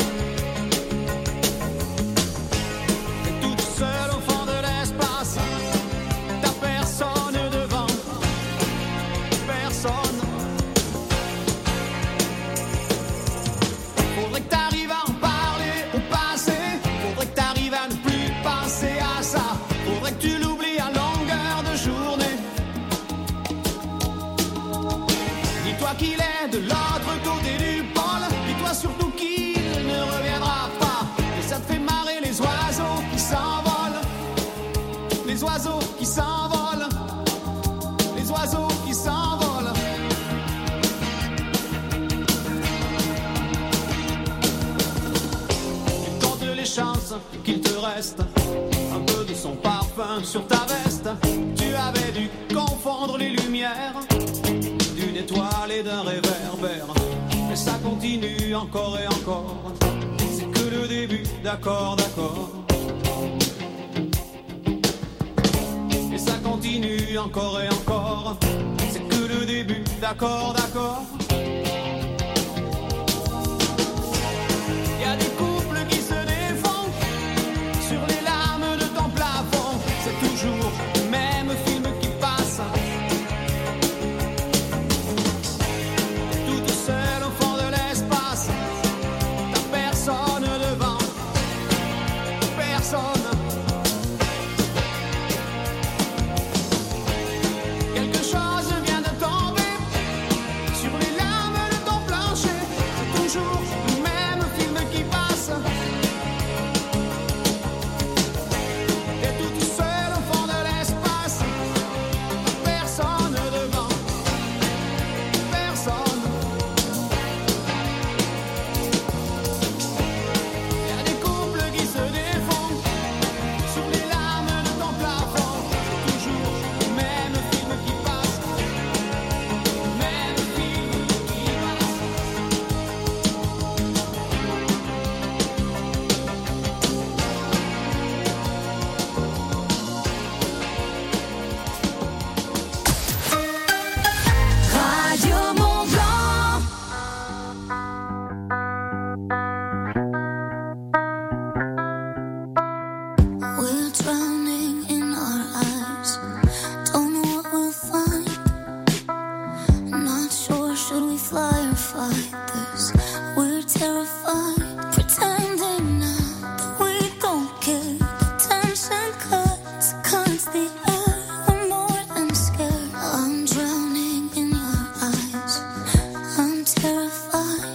T'es toute seule au fond de l'espace. T'as personne devant, personne. Faudrait que t'arrives à en parler au passé. Faudrait que t'arrives à ne plus penser à ça. Faudrait que tu l'oublies à longueur de journée. Dis-toi qu'il est de l'autre côté du pôle. Dis-toi surtout qu'il ne reviendra pas. Et ça te fait marrer les oiseaux qui s'envolent. Les oiseaux qui s'envolent. Les oiseaux qui s'envolent. Tu comptes les chances qu'il te reste un peu de son parfum sur ta veste. Tu avais dû confondre les lumières d'une étoile et d'un réverbère. Mais ça continue encore et encore. C'est que le début, d'accord, d'accord. Et ça continue encore et encore. C'est que le début, d'accord, d'accord. Y a des couples qui se défont sur les lames de ton plafond. C'est toujours le même film qui passe. Toute seule au fond de l'espace. T'as personne devant, personne. Quelque chose vient de tomber sur les lames de ton plancher. C'est toujours le même film qui passe. Et toute seule au fond de l'espace. Personne devant, personne. Y a des couples qui se défont sur les lames de ton plafond. C'est toujours le même film qui passe. Le même film qui passe. Radio Mont Blanc. We're drowning in our eyes. Don't know what we'll find. Not sure, should we fly or fight this? We're terrified, pretending not that we don't care. The tension cuts the air. We're more than scared. I'm drowning in your eyes. I'm terrified.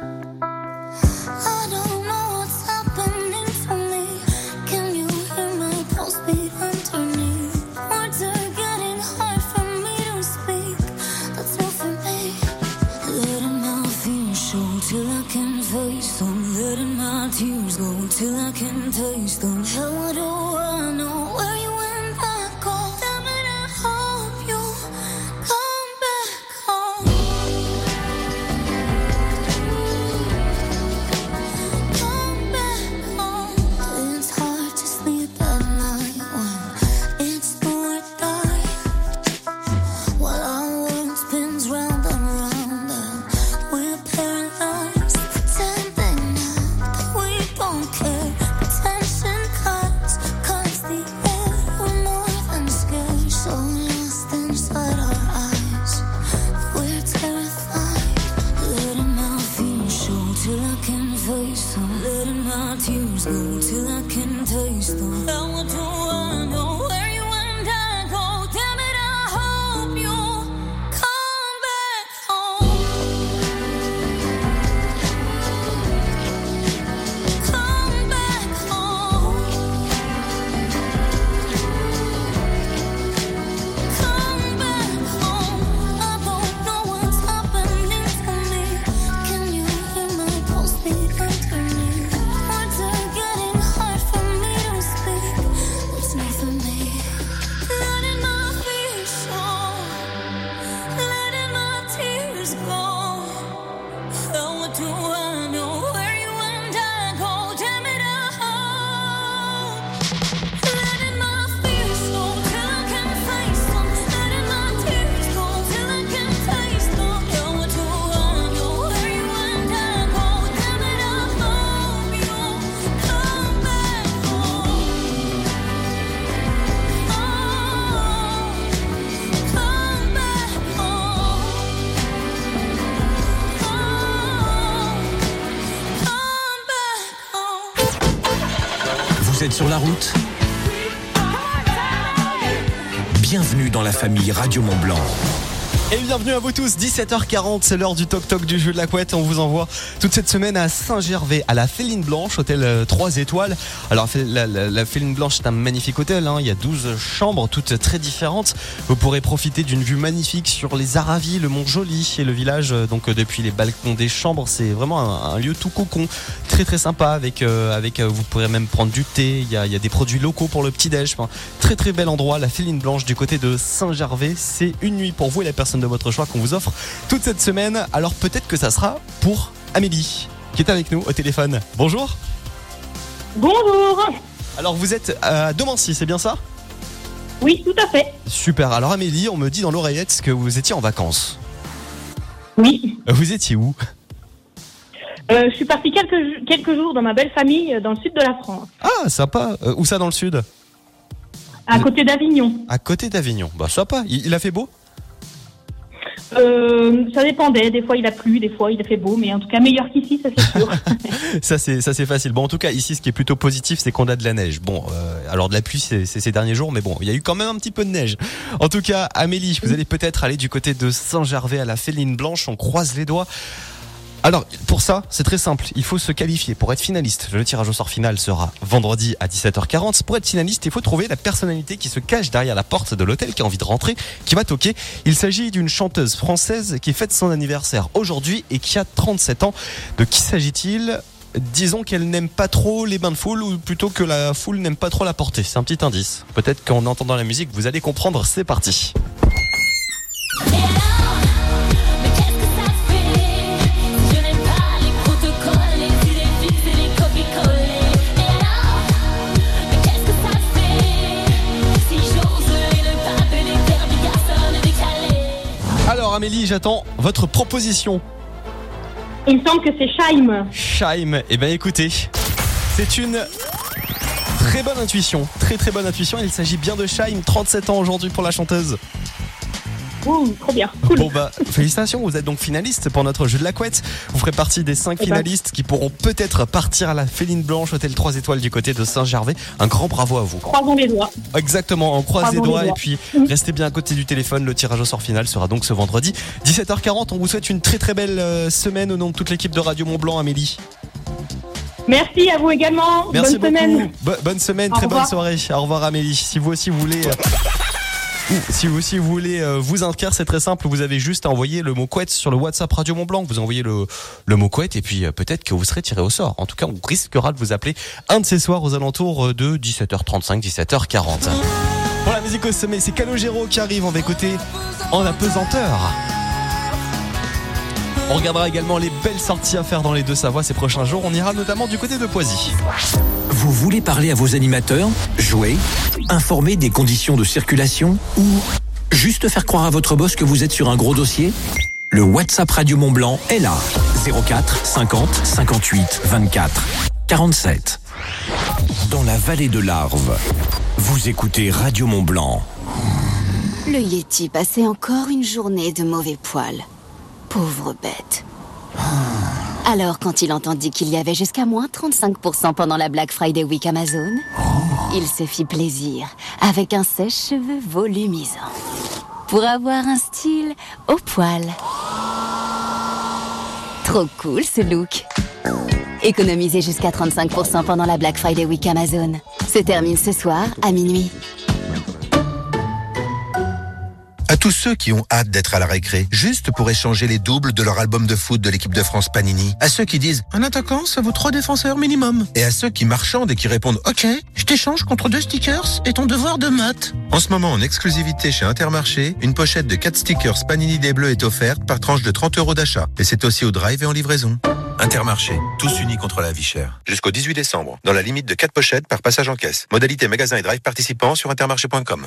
I don't know what's happening to me. Can you hear my pulse beat underneath? Words are getting hard for me to speak. That's not for me. Letting my fears show till I can face them. Letting my tears go till I can taste them. How do I know where you went back home? Damn it, I hope you come back home. Come back home. It's hard to sleep at night when it's do or die. While our world spins round and round and we're paralyzed, pretending not that we don't care. The tension cuts the air. We're more than scared, so lost inside our eyes. We're terrified. Letting my fears show till I can face them. Letting my tears go till I can taste them. How do I know where you and I go? Damn it, I hope you come back home. Come back home. Come back home. I don't know what's happening to me. Can you hear my pulse beat underneath? Words are getting hard for me to speak. There's nothing Vous êtes sur la route ? Bienvenue dans la famille Radio Mont-Blanc. Et bienvenue à vous tous, 17h40, c'est l'heure du toc-toc du jeu de la couette. On vous envoie toute cette semaine à Saint-Gervais, à la Féline Blanche, hôtel 3 étoiles. Alors la Féline Blanche, c'est un magnifique hôtel, hein. Il y a 12 chambres, toutes très différentes. Vous pourrez profiter d'une vue magnifique sur les Aravis, le Mont Joli et le village. Donc depuis les balcons des chambres, c'est vraiment un lieu tout cocon, très très sympa. Avec vous pourrez même prendre du thé. Il y a des produits locaux pour le petit-déj. Enfin, très très bel endroit, la Féline Blanche du côté de Saint-Gervais. C'est une nuit pour vous et la personne de votre choix qu'on vous offre toute cette semaine. Alors peut-être que ça sera pour Amélie qui est avec nous au téléphone. Bonjour. Bonjour. Alors vous êtes à Domancy, c'est bien ça? Oui, tout à fait. Super. Alors Amélie, on me dit dans l'oreillette que vous étiez en vacances. Oui. Vous étiez où? Je suis partie quelques jours dans ma belle famille dans le sud de la France. Ah, sympa. Où ça dans le sud? À côté d'Avignon. À côté d'Avignon. Bah sympa. Il a fait beau? Ça dépendait, des fois il a plu, des fois il a fait beau, mais en tout cas meilleur qu'ici, ça c'est sûr. ça c'est facile. Bon, en tout cas ici ce qui est plutôt positif, c'est qu'on a de la neige. Bon, alors de la pluie c'est ces derniers jours, mais bon, il y a eu quand même un petit peu de neige. En tout cas, Amélie, vous allez peut-être aller du côté de Saint-Gervais à la Féline Blanche, on croise les doigts. Alors, pour ça, c'est très simple. Il faut se qualifier pour être finaliste. Le tirage au sort final sera vendredi à 17h40. Pour être finaliste, il faut trouver la personnalité qui se cache derrière la porte de l'hôtel, qui a envie de rentrer, qui va toquer. Il s'agit d'une chanteuse française qui fête son anniversaire aujourd'hui et qui a 37 ans. De qui s'agit-il ? Disons qu'elle n'aime pas trop les bains de foule, ou plutôt que la foule n'aime pas trop la porter. C'est un petit indice. Peut-être qu'en entendant la musique, vous allez comprendre. C'est parti. Alors Amélie, j'attends votre proposition. Il me semble que c'est Scheim. Scheim, eh bien écoutez, c'est une très bonne intuition, très bonne intuition. Il s'agit bien de Scheim, 37 ans aujourd'hui pour la chanteuse. Ouh, trop bien, cool. Bon bah, félicitations, vous êtes donc finaliste pour notre jeu de la couette. Vous ferez partie des 5 finalistes qui pourront peut-être partir à la Féline Blanche, hôtel 3 étoiles du côté de Saint-Gervais. Un grand bravo à vous. Croisons les doigts. Exactement, on croise les doigts et puis restez bien à côté du téléphone. Le tirage au sort final sera donc ce vendredi 17h40. On vous souhaite une très belle semaine au nom de toute l'équipe de Radio Mont-Blanc, Amélie. Merci à vous également. Merci bonne beaucoup. Semaine. Bonne semaine, Au très revoir. bonne soirée. Au revoir Amélie. Si vous aussi vous voulez... Si vous aussi voulez vous inscrire, c'est très simple. Vous avez juste à envoyer le mot couette sur le WhatsApp Radio Mont-Blanc. Vous envoyez le mot couette et puis peut-être que vous serez tiré au sort. En tout cas, on risquera de vous appeler un de ces soirs aux alentours de 17h35, 17h40. Pour la musique au sommet, c'est Calogero qui arrive. On va écouter En apesanteur. On regardera également les belles sorties à faire dans les Deux-Savoies ces prochains jours. On ira notamment du côté de Poisy. Vous voulez parler à vos animateurs, jouer, informer des conditions de circulation ou juste faire croire à votre boss que vous êtes sur un gros dossier? Le WhatsApp Radio Mont-Blanc est là. 04 50 58 24 47. Dans la vallée de l'Arve, vous écoutez Radio Mont-Blanc. Le Yeti passait encore une journée de mauvais poil. Pauvre bête. Alors, quand il entendit qu'il y avait jusqu'à moins 35% pendant la Black Friday Week Amazon, il se fit plaisir avec un sèche-cheveux volumisant pour avoir un style au poil. Trop cool ce look. Économisez jusqu'à 35% pendant la Black Friday Week Amazon. Se termine ce soir à minuit. À tous ceux qui ont hâte d'être à la récré, juste pour échanger les doubles de leur album de foot de l'équipe de France Panini. À ceux qui disent « Un attaquant, ça vaut 3 défenseurs minimum ». Et à ceux qui marchandent et qui répondent « Ok, je t'échange contre 2 stickers et ton devoir de maths ». En ce moment, en exclusivité chez Intermarché, une pochette de 4 stickers Panini des Bleus est offerte par tranche de 30 € d'achat. Et c'est aussi au drive et en livraison. Intermarché, tous unis contre la vie chère. Jusqu'au 18 décembre, dans la limite de 4 pochettes par passage en caisse. Modalité magasin et drive participants sur intermarché.com.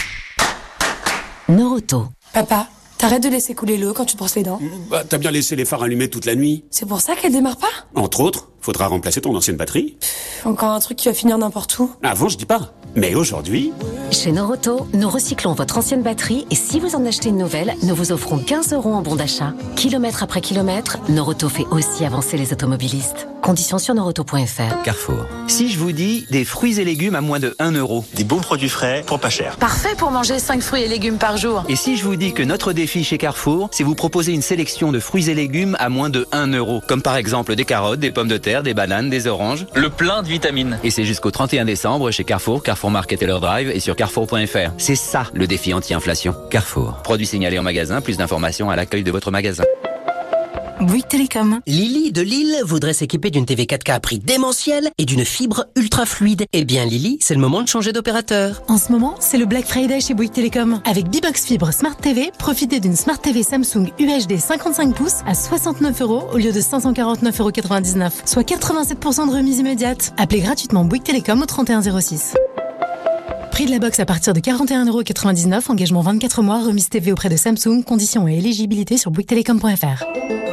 Noroto. Papa, t'arrêtes de laisser couler l'eau quand tu te brosses les dents. Bah, t'as bien laissé les phares allumés toute la nuit. C'est pour ça qu'elle démarre pas? Entre autres, faudra remplacer ton ancienne batterie. Encore un truc qui va finir n'importe où. Avant, je dis pas. Mais aujourd'hui, Chez Noroto, nous recyclons votre ancienne batterie et si vous en achetez une nouvelle, nous vous offrons 15 € en bon d'achat. Kilomètre après kilomètre, Noroto fait aussi avancer les automobilistes. Conditions sur noroto.fr. Carrefour. Si je vous dis des fruits et légumes à moins de 1 €. Des bons produits frais pour pas cher. Parfait pour manger 5 fruits et légumes par jour. Et si je vous dis que notre défi chez Carrefour, c'est vous proposer une sélection de fruits et légumes à moins de 1 €. Comme par exemple des carottes, des pommes de terre, des bananes, des oranges. Le plein de vitamines. Et c'est jusqu'au 31 décembre chez Carrefour, Carrefour Market et leur drive et sur carrefour.fr. C'est ça le défi anti-inflation. Carrefour. Produits signalés en magasin, plus d'informations à l'accueil de votre magasin. Bouygues Télécom. Lily de Lille voudrait s'équiper d'une TV 4K à prix démentiel et d'une fibre ultra fluide. Eh bien Lily, c'est le moment de changer d'opérateur. En ce moment, c'est le Black Friday chez Bouygues Télécom. Avec B-Box Fibre Smart TV, profitez d'une Smart TV Samsung UHD 55 pouces à 69 € au lieu de 549,99 €, soit 87% de remise immédiate. Appelez gratuitement Bouygues Télécom au 3106. Prix de la box à partir de 41,99 €, engagement 24 mois, remise TV auprès de Samsung, conditions et éligibilité sur bouyguestelecom.fr.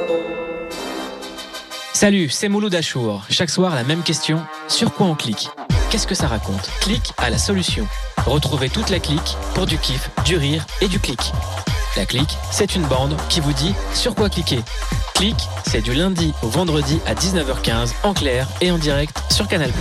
Salut, c'est Mouloud Achour. Chaque soir, la même question. Sur quoi on clique ? Qu'est-ce que ça raconte ? Clique a la solution. Retrouvez toute la clique pour du kiff, du rire et du clic. La clique, c'est une bande qui vous dit sur quoi cliquer. Clique, c'est du lundi au vendredi à 19h15 en clair et en direct sur Canal+.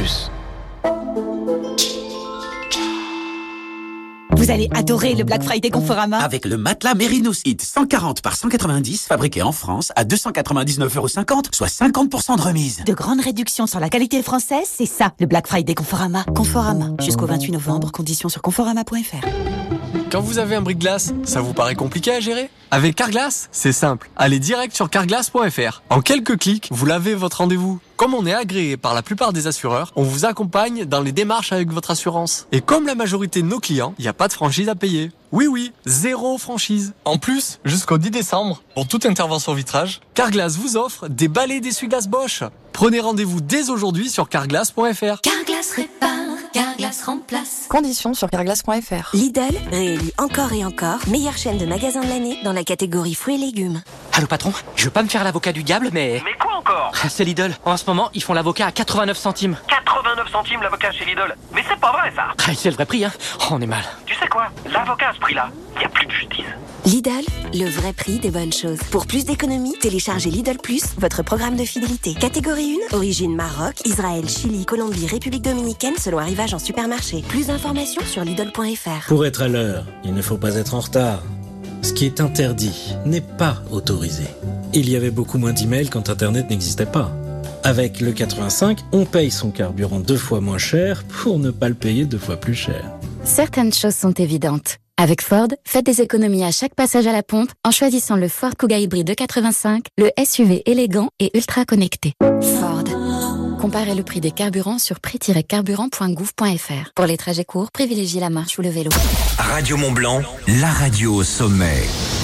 Vous allez adorer le Black Friday Conforama. Avec le matelas Mérinos Hit 140 par 190, fabriqué en France à 299,50 €, soit 50% de remise. De grandes réductions sur la qualité française, c'est ça, le Black Friday Conforama. Conforama, jusqu'au 28 novembre, conditions sur conforama.fr. Quand vous avez un bris-de-glace, ça vous paraît compliqué à gérer ? Avec Carglass, c'est simple. Allez direct sur carglass.fr. En quelques clics, vous lavez votre rendez-vous. Comme on est agréé par la plupart des assureurs, on vous accompagne dans les démarches avec votre assurance. Et comme la majorité de nos clients, il n'y a pas de franchise à payer. Oui, 0 franchise. En plus, jusqu'au 10 décembre, pour toute intervention vitrage, Carglass vous offre des balais d'essuie-glace Bosch. Prenez rendez-vous dès aujourd'hui sur carglass.fr. Carglass répare, Carglass remplace. Conditions sur carglass.fr. Lidl, réélu encore et encore, meilleure chaîne de magasins de l'année dans la catégorie fruits et légumes. Allô patron, je veux pas me faire l'avocat du diable, mais... Mais quoi encore ? C'est Lidl. En ce moment, ils font l'avocat à 89 centimes. 89 centimes l'avocat chez Lidl. Mais c'est pas vrai ça. C'est le vrai prix, hein. Oh, on est mal. Tu sais quoi ? L'avocat à ce prix-là, y a plus de justice. Lidl, le vrai prix des bonnes choses. Pour plus d'économies, téléchargez Lidl Plus, votre programme de fidélité. Catégorie 1, origine Maroc, Israël, Chili, Colombie, République Dominicaine selon arrivage en supermarché. Plus d'informations sur Lidl.fr. Pour être à l'heure, il ne faut pas être en retard. Ce qui est interdit n'est pas autorisé. Il y avait beaucoup moins d'emails quand Internet n'existait pas. Avec le 85, on paye son carburant 2 fois moins cher pour ne pas le payer 2 fois plus cher. Certaines choses sont évidentes. Avec Ford, faites des économies à chaque passage à la pompe en choisissant le Ford Kuga hybride 85, le SUV élégant et ultra connecté. Ford. Comparez le prix des carburants sur prix-carburant.gouv.fr. Pour les trajets courts, privilégiez la marche ou le vélo. Radio Mont-Blanc, la radio au sommet.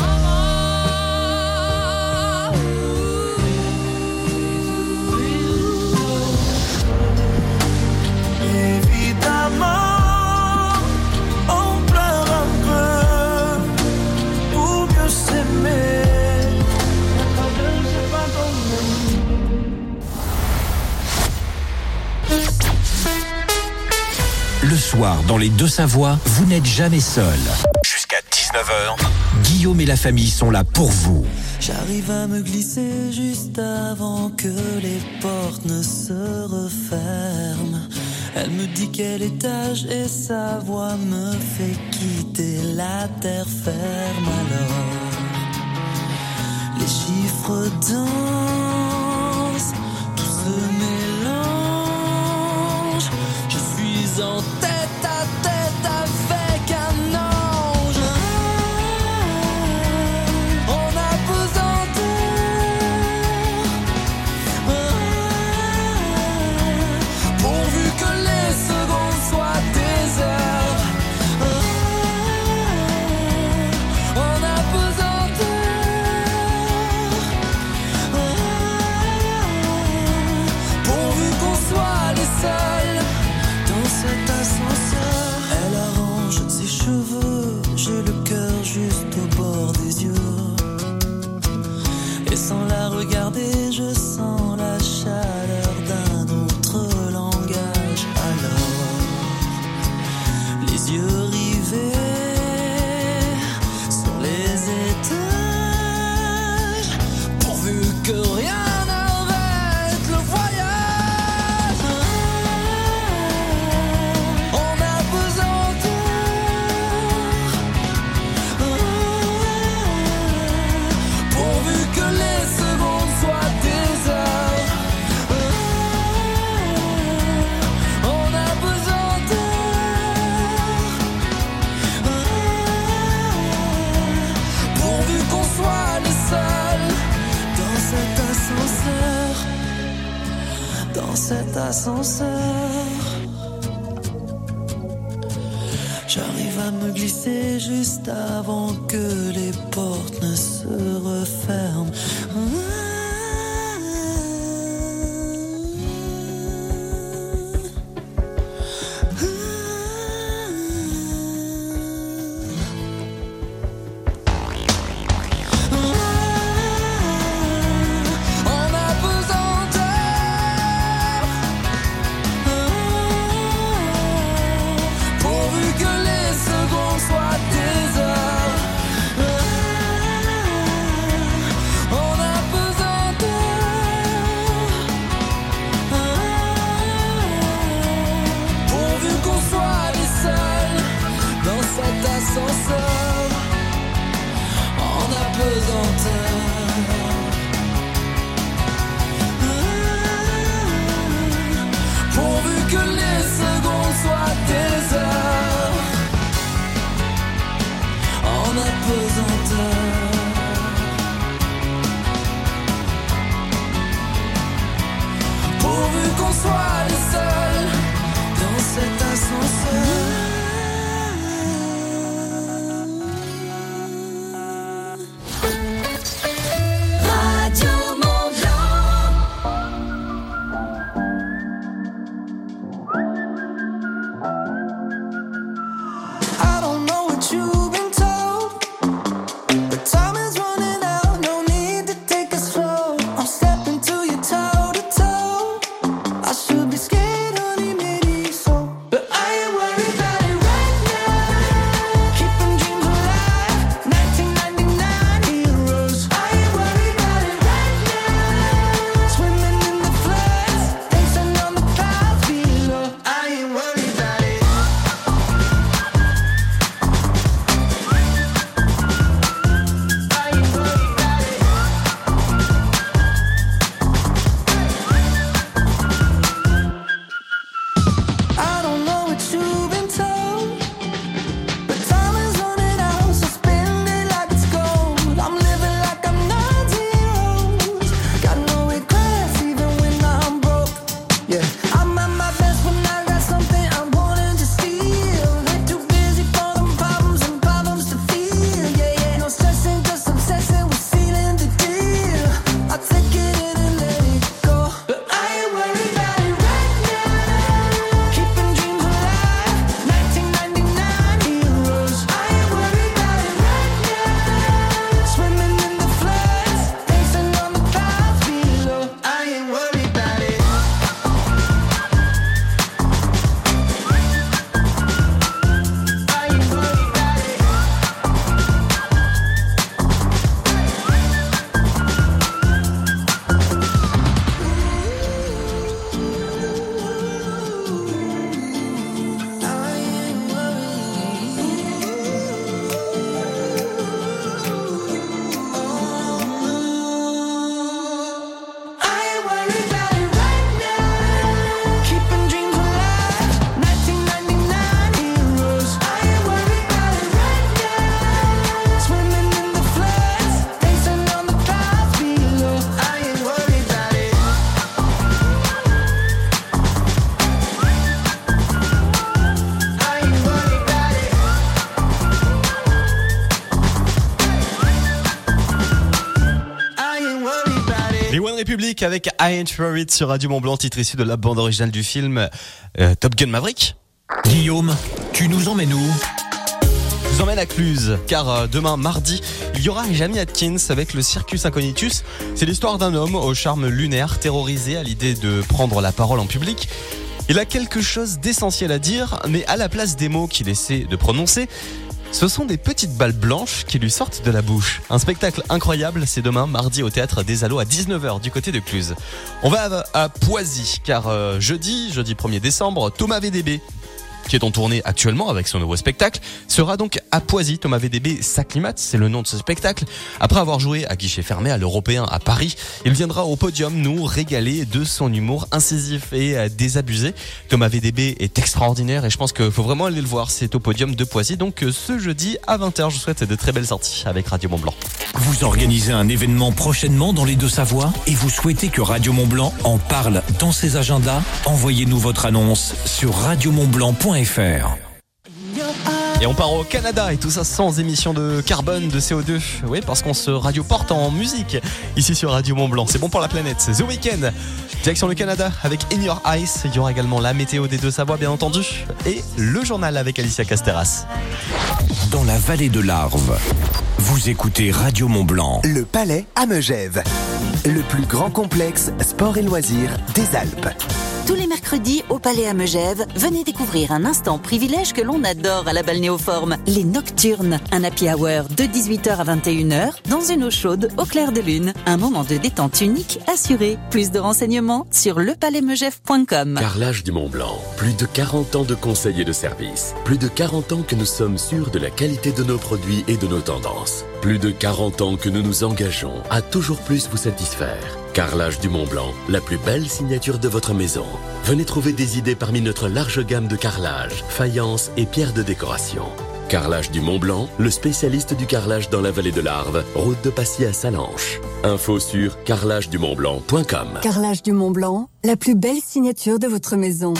Le soir, dans les Deux-Savoies, vous n'êtes jamais seul. Jusqu'à 19h, Guillaume et la famille sont là pour vous. J'arrive à me glisser juste avant que les portes ne se referment. Elle me dit quel étage et sa voix me fait quitter la terre ferme. Alors, les chiffres dansent, tout se mélange. Je suis en tête à tête avec un ange. On a besoin pourvu que les secondes soient des heures. On a besoin pourvu qu'on soit les seuls dans cet instant. cet ascenseur. J'arrive à me glisser juste avant que les portes ne se referment. République avec I Ain't Worried sur Radio Mont-Blanc, titre issu de la bande originale du film Top Gun Maverick. Guillaume, tu nous emmènes où ? Je vous emmène à Cluse, car demain mardi, il y aura Jamie Atkins avec le Circus Incognitus. C'est l'histoire d'un homme au charme lunaire, terrorisé à l'idée de prendre la parole en public. Il a quelque chose d'essentiel à dire, mais à la place des mots qu'il essaie de prononcer, ce sont des petites balles blanches qui lui sortent de la bouche. Un spectacle incroyable, c'est demain, mardi, au Théâtre des Allos à 19h du côté de Cluse. On va à Poisy, car jeudi 1er décembre, Thomas VDB qui est en tournée actuellement avec son nouveau spectacle, sera donc à Poissy. Thomas VDB s'acclimate, c'est le nom de ce spectacle. Après avoir joué à guichet fermé à l'Européen à Paris, il viendra au podium nous régaler de son humour incisif et désabusé. Thomas VDB est extraordinaire et je pense qu'il faut vraiment aller le voir. C'est au podium de Poissy, donc ce jeudi à 20h. Je vous souhaite de très belles sorties avec Radio Mont-Blanc. Vous organisez un événement prochainement dans les Deux-Savoies et vous souhaitez que Radio Mont-Blanc en parle dans ses agendas? Envoyez-nous votre annonce sur radiomontblanc.fr. Et on part au Canada et tout ça sans émission de carbone, de CO2. Oui, parce qu'on se radioporte en musique ici sur Radio Mont-Blanc. C'est bon pour la planète. C'est The Weeknd. Direction le Canada avec In Your Eyes. Il y aura également la météo des Deux-Savoies, bien entendu. Et le journal avec Alicia Casteras. Dans la vallée de l'Arve, vous écoutez Radio Mont-Blanc. Le Palais à Megève. Le plus grand complexe sport et loisirs des Alpes. Tous les mercredis, au Palais à Megève, venez découvrir un instant privilège que l'on adore à la Balnéoforme, les Nocturnes. Un happy hour de 18h à 21h, dans une eau chaude au clair de lune. Un moment de détente unique assuré. Plus de renseignements sur lepalaismegève.com. Carrelage du Mont-Blanc. Plus de 40 ans de conseils et de services. Plus de 40 ans que nous sommes sûrs de la qualité de nos produits et de nos tendances. Plus de 40 ans que nous nous engageons à toujours plus vous satisfaire. Carrelage du Mont-Blanc, la plus belle signature de votre maison. Venez trouver des idées parmi notre large gamme de carrelage, faïence et pierres de décoration. Carrelage du Mont-Blanc, le spécialiste du carrelage dans la vallée de l'Arve, route de Passy à Salanches. Info sur carrelagedumontblanc.com. Carrelage du Mont-Blanc, la plus belle signature de votre maison.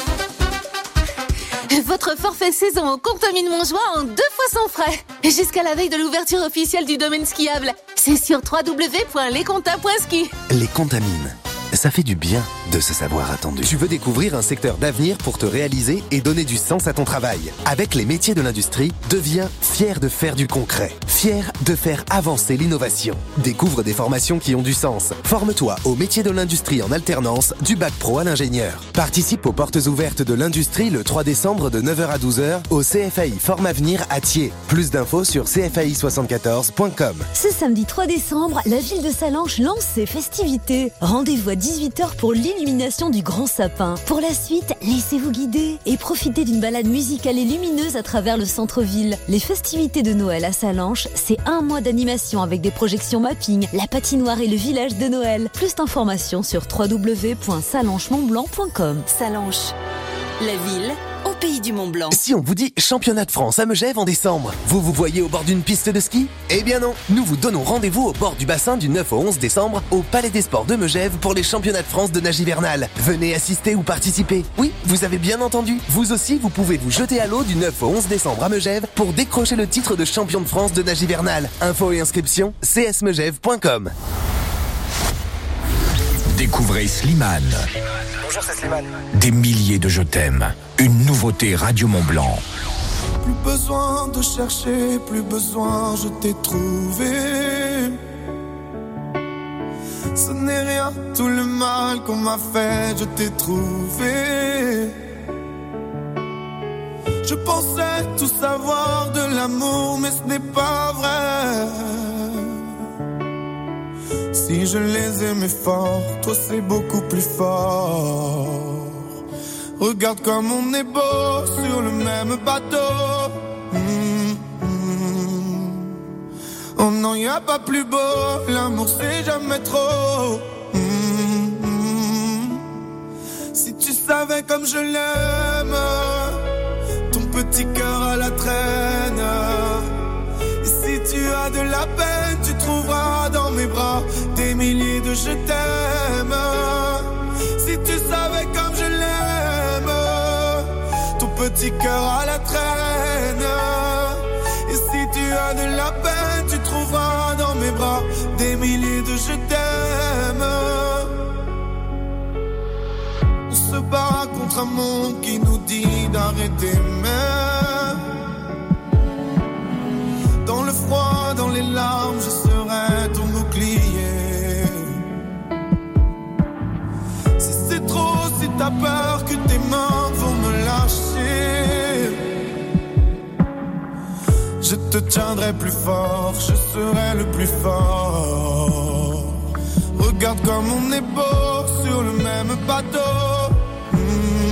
Votre forfait saison au Contamine Montjoie en 2 fois sans frais. Jusqu'à la veille de l'ouverture officielle du domaine skiable. C'est sur www.lesconta.ski. Les Contamines. Ça fait du bien de se savoir attendu. Tu veux découvrir un secteur d'avenir pour te réaliser et donner du sens à ton travail. Avec les métiers de l'industrie, deviens fier de faire du concret. Fier de faire avancer l'innovation. Découvre des formations qui ont du sens. Forme-toi aux métiers de l'industrie en alternance, du bac pro à l'ingénieur. Participe aux portes ouvertes de l'industrie le 3 décembre de 9h à 12h au CFAI Forme Avenir à Thiers. Plus d'infos sur cfai74.com. Ce samedi 3 décembre, la ville de Salanches lance ses festivités. Rendez-vous à 18h pour l'illumination du grand sapin. Pour la suite, laissez-vous guider et profitez d'une balade musicale et lumineuse à travers le centre-ville. Les festivités de Noël à Salanches, c'est 1 mois d'animation avec des projections mapping, la patinoire et le village de Noël. Plus d'informations sur www.salanchesmontblanc.com. Salanches, la ville au pays du Mont-Blanc. Si on vous dit championnat de France à Megève en décembre, vous vous voyez au bord d'une piste de ski? Eh bien non, nous vous donnons rendez-vous au bord du bassin du 9 au 11 décembre au Palais des Sports de Megève pour les championnats de France de nage hivernale. Venez assister ou participer. Oui, vous avez bien entendu. Vous aussi, vous pouvez vous jeter à l'eau du 9 au 11 décembre à Megève pour décrocher le titre de champion de France de nage hivernale. Infos et inscriptions, csmegève.com. Découvrez Slimane. Bonjour, c'est Slimane. Des milliers de je t'aime. Une nouveauté Radio Mont-Blanc. Plus besoin de chercher, plus besoin, je t'ai trouvé. Ce n'est rien, tout le mal qu'on m'a fait, je t'ai trouvé. Je pensais tout savoir de l'amour, mais ce n'est pas vrai. Si je les aimais fort, toi c'est beaucoup plus fort. Regarde comme on est beau sur le même bateau. Oh non, y a pas plus beau, l'amour c'est jamais trop. Si tu savais comme je l'aime, ton petit cœur à la traîne. Et si tu as de la peine, tu trouveras dans mes bras des milliers de je t'aime. Si tu savais comme je l'aime, ton petit cœur à la traîne. Et si tu as de la peine, tu trouveras dans mes bras des milliers de je t'aime. On se bat contre un monde qui nous dit d'arrêter même. Dans le froid, dans les larmes, je serai ton bouclier. Si c'est trop, si t'as peur que tes mains vont me lâcher, je te tiendrai plus fort, je serai le plus fort. Regarde comme on est beau sur le même bateau.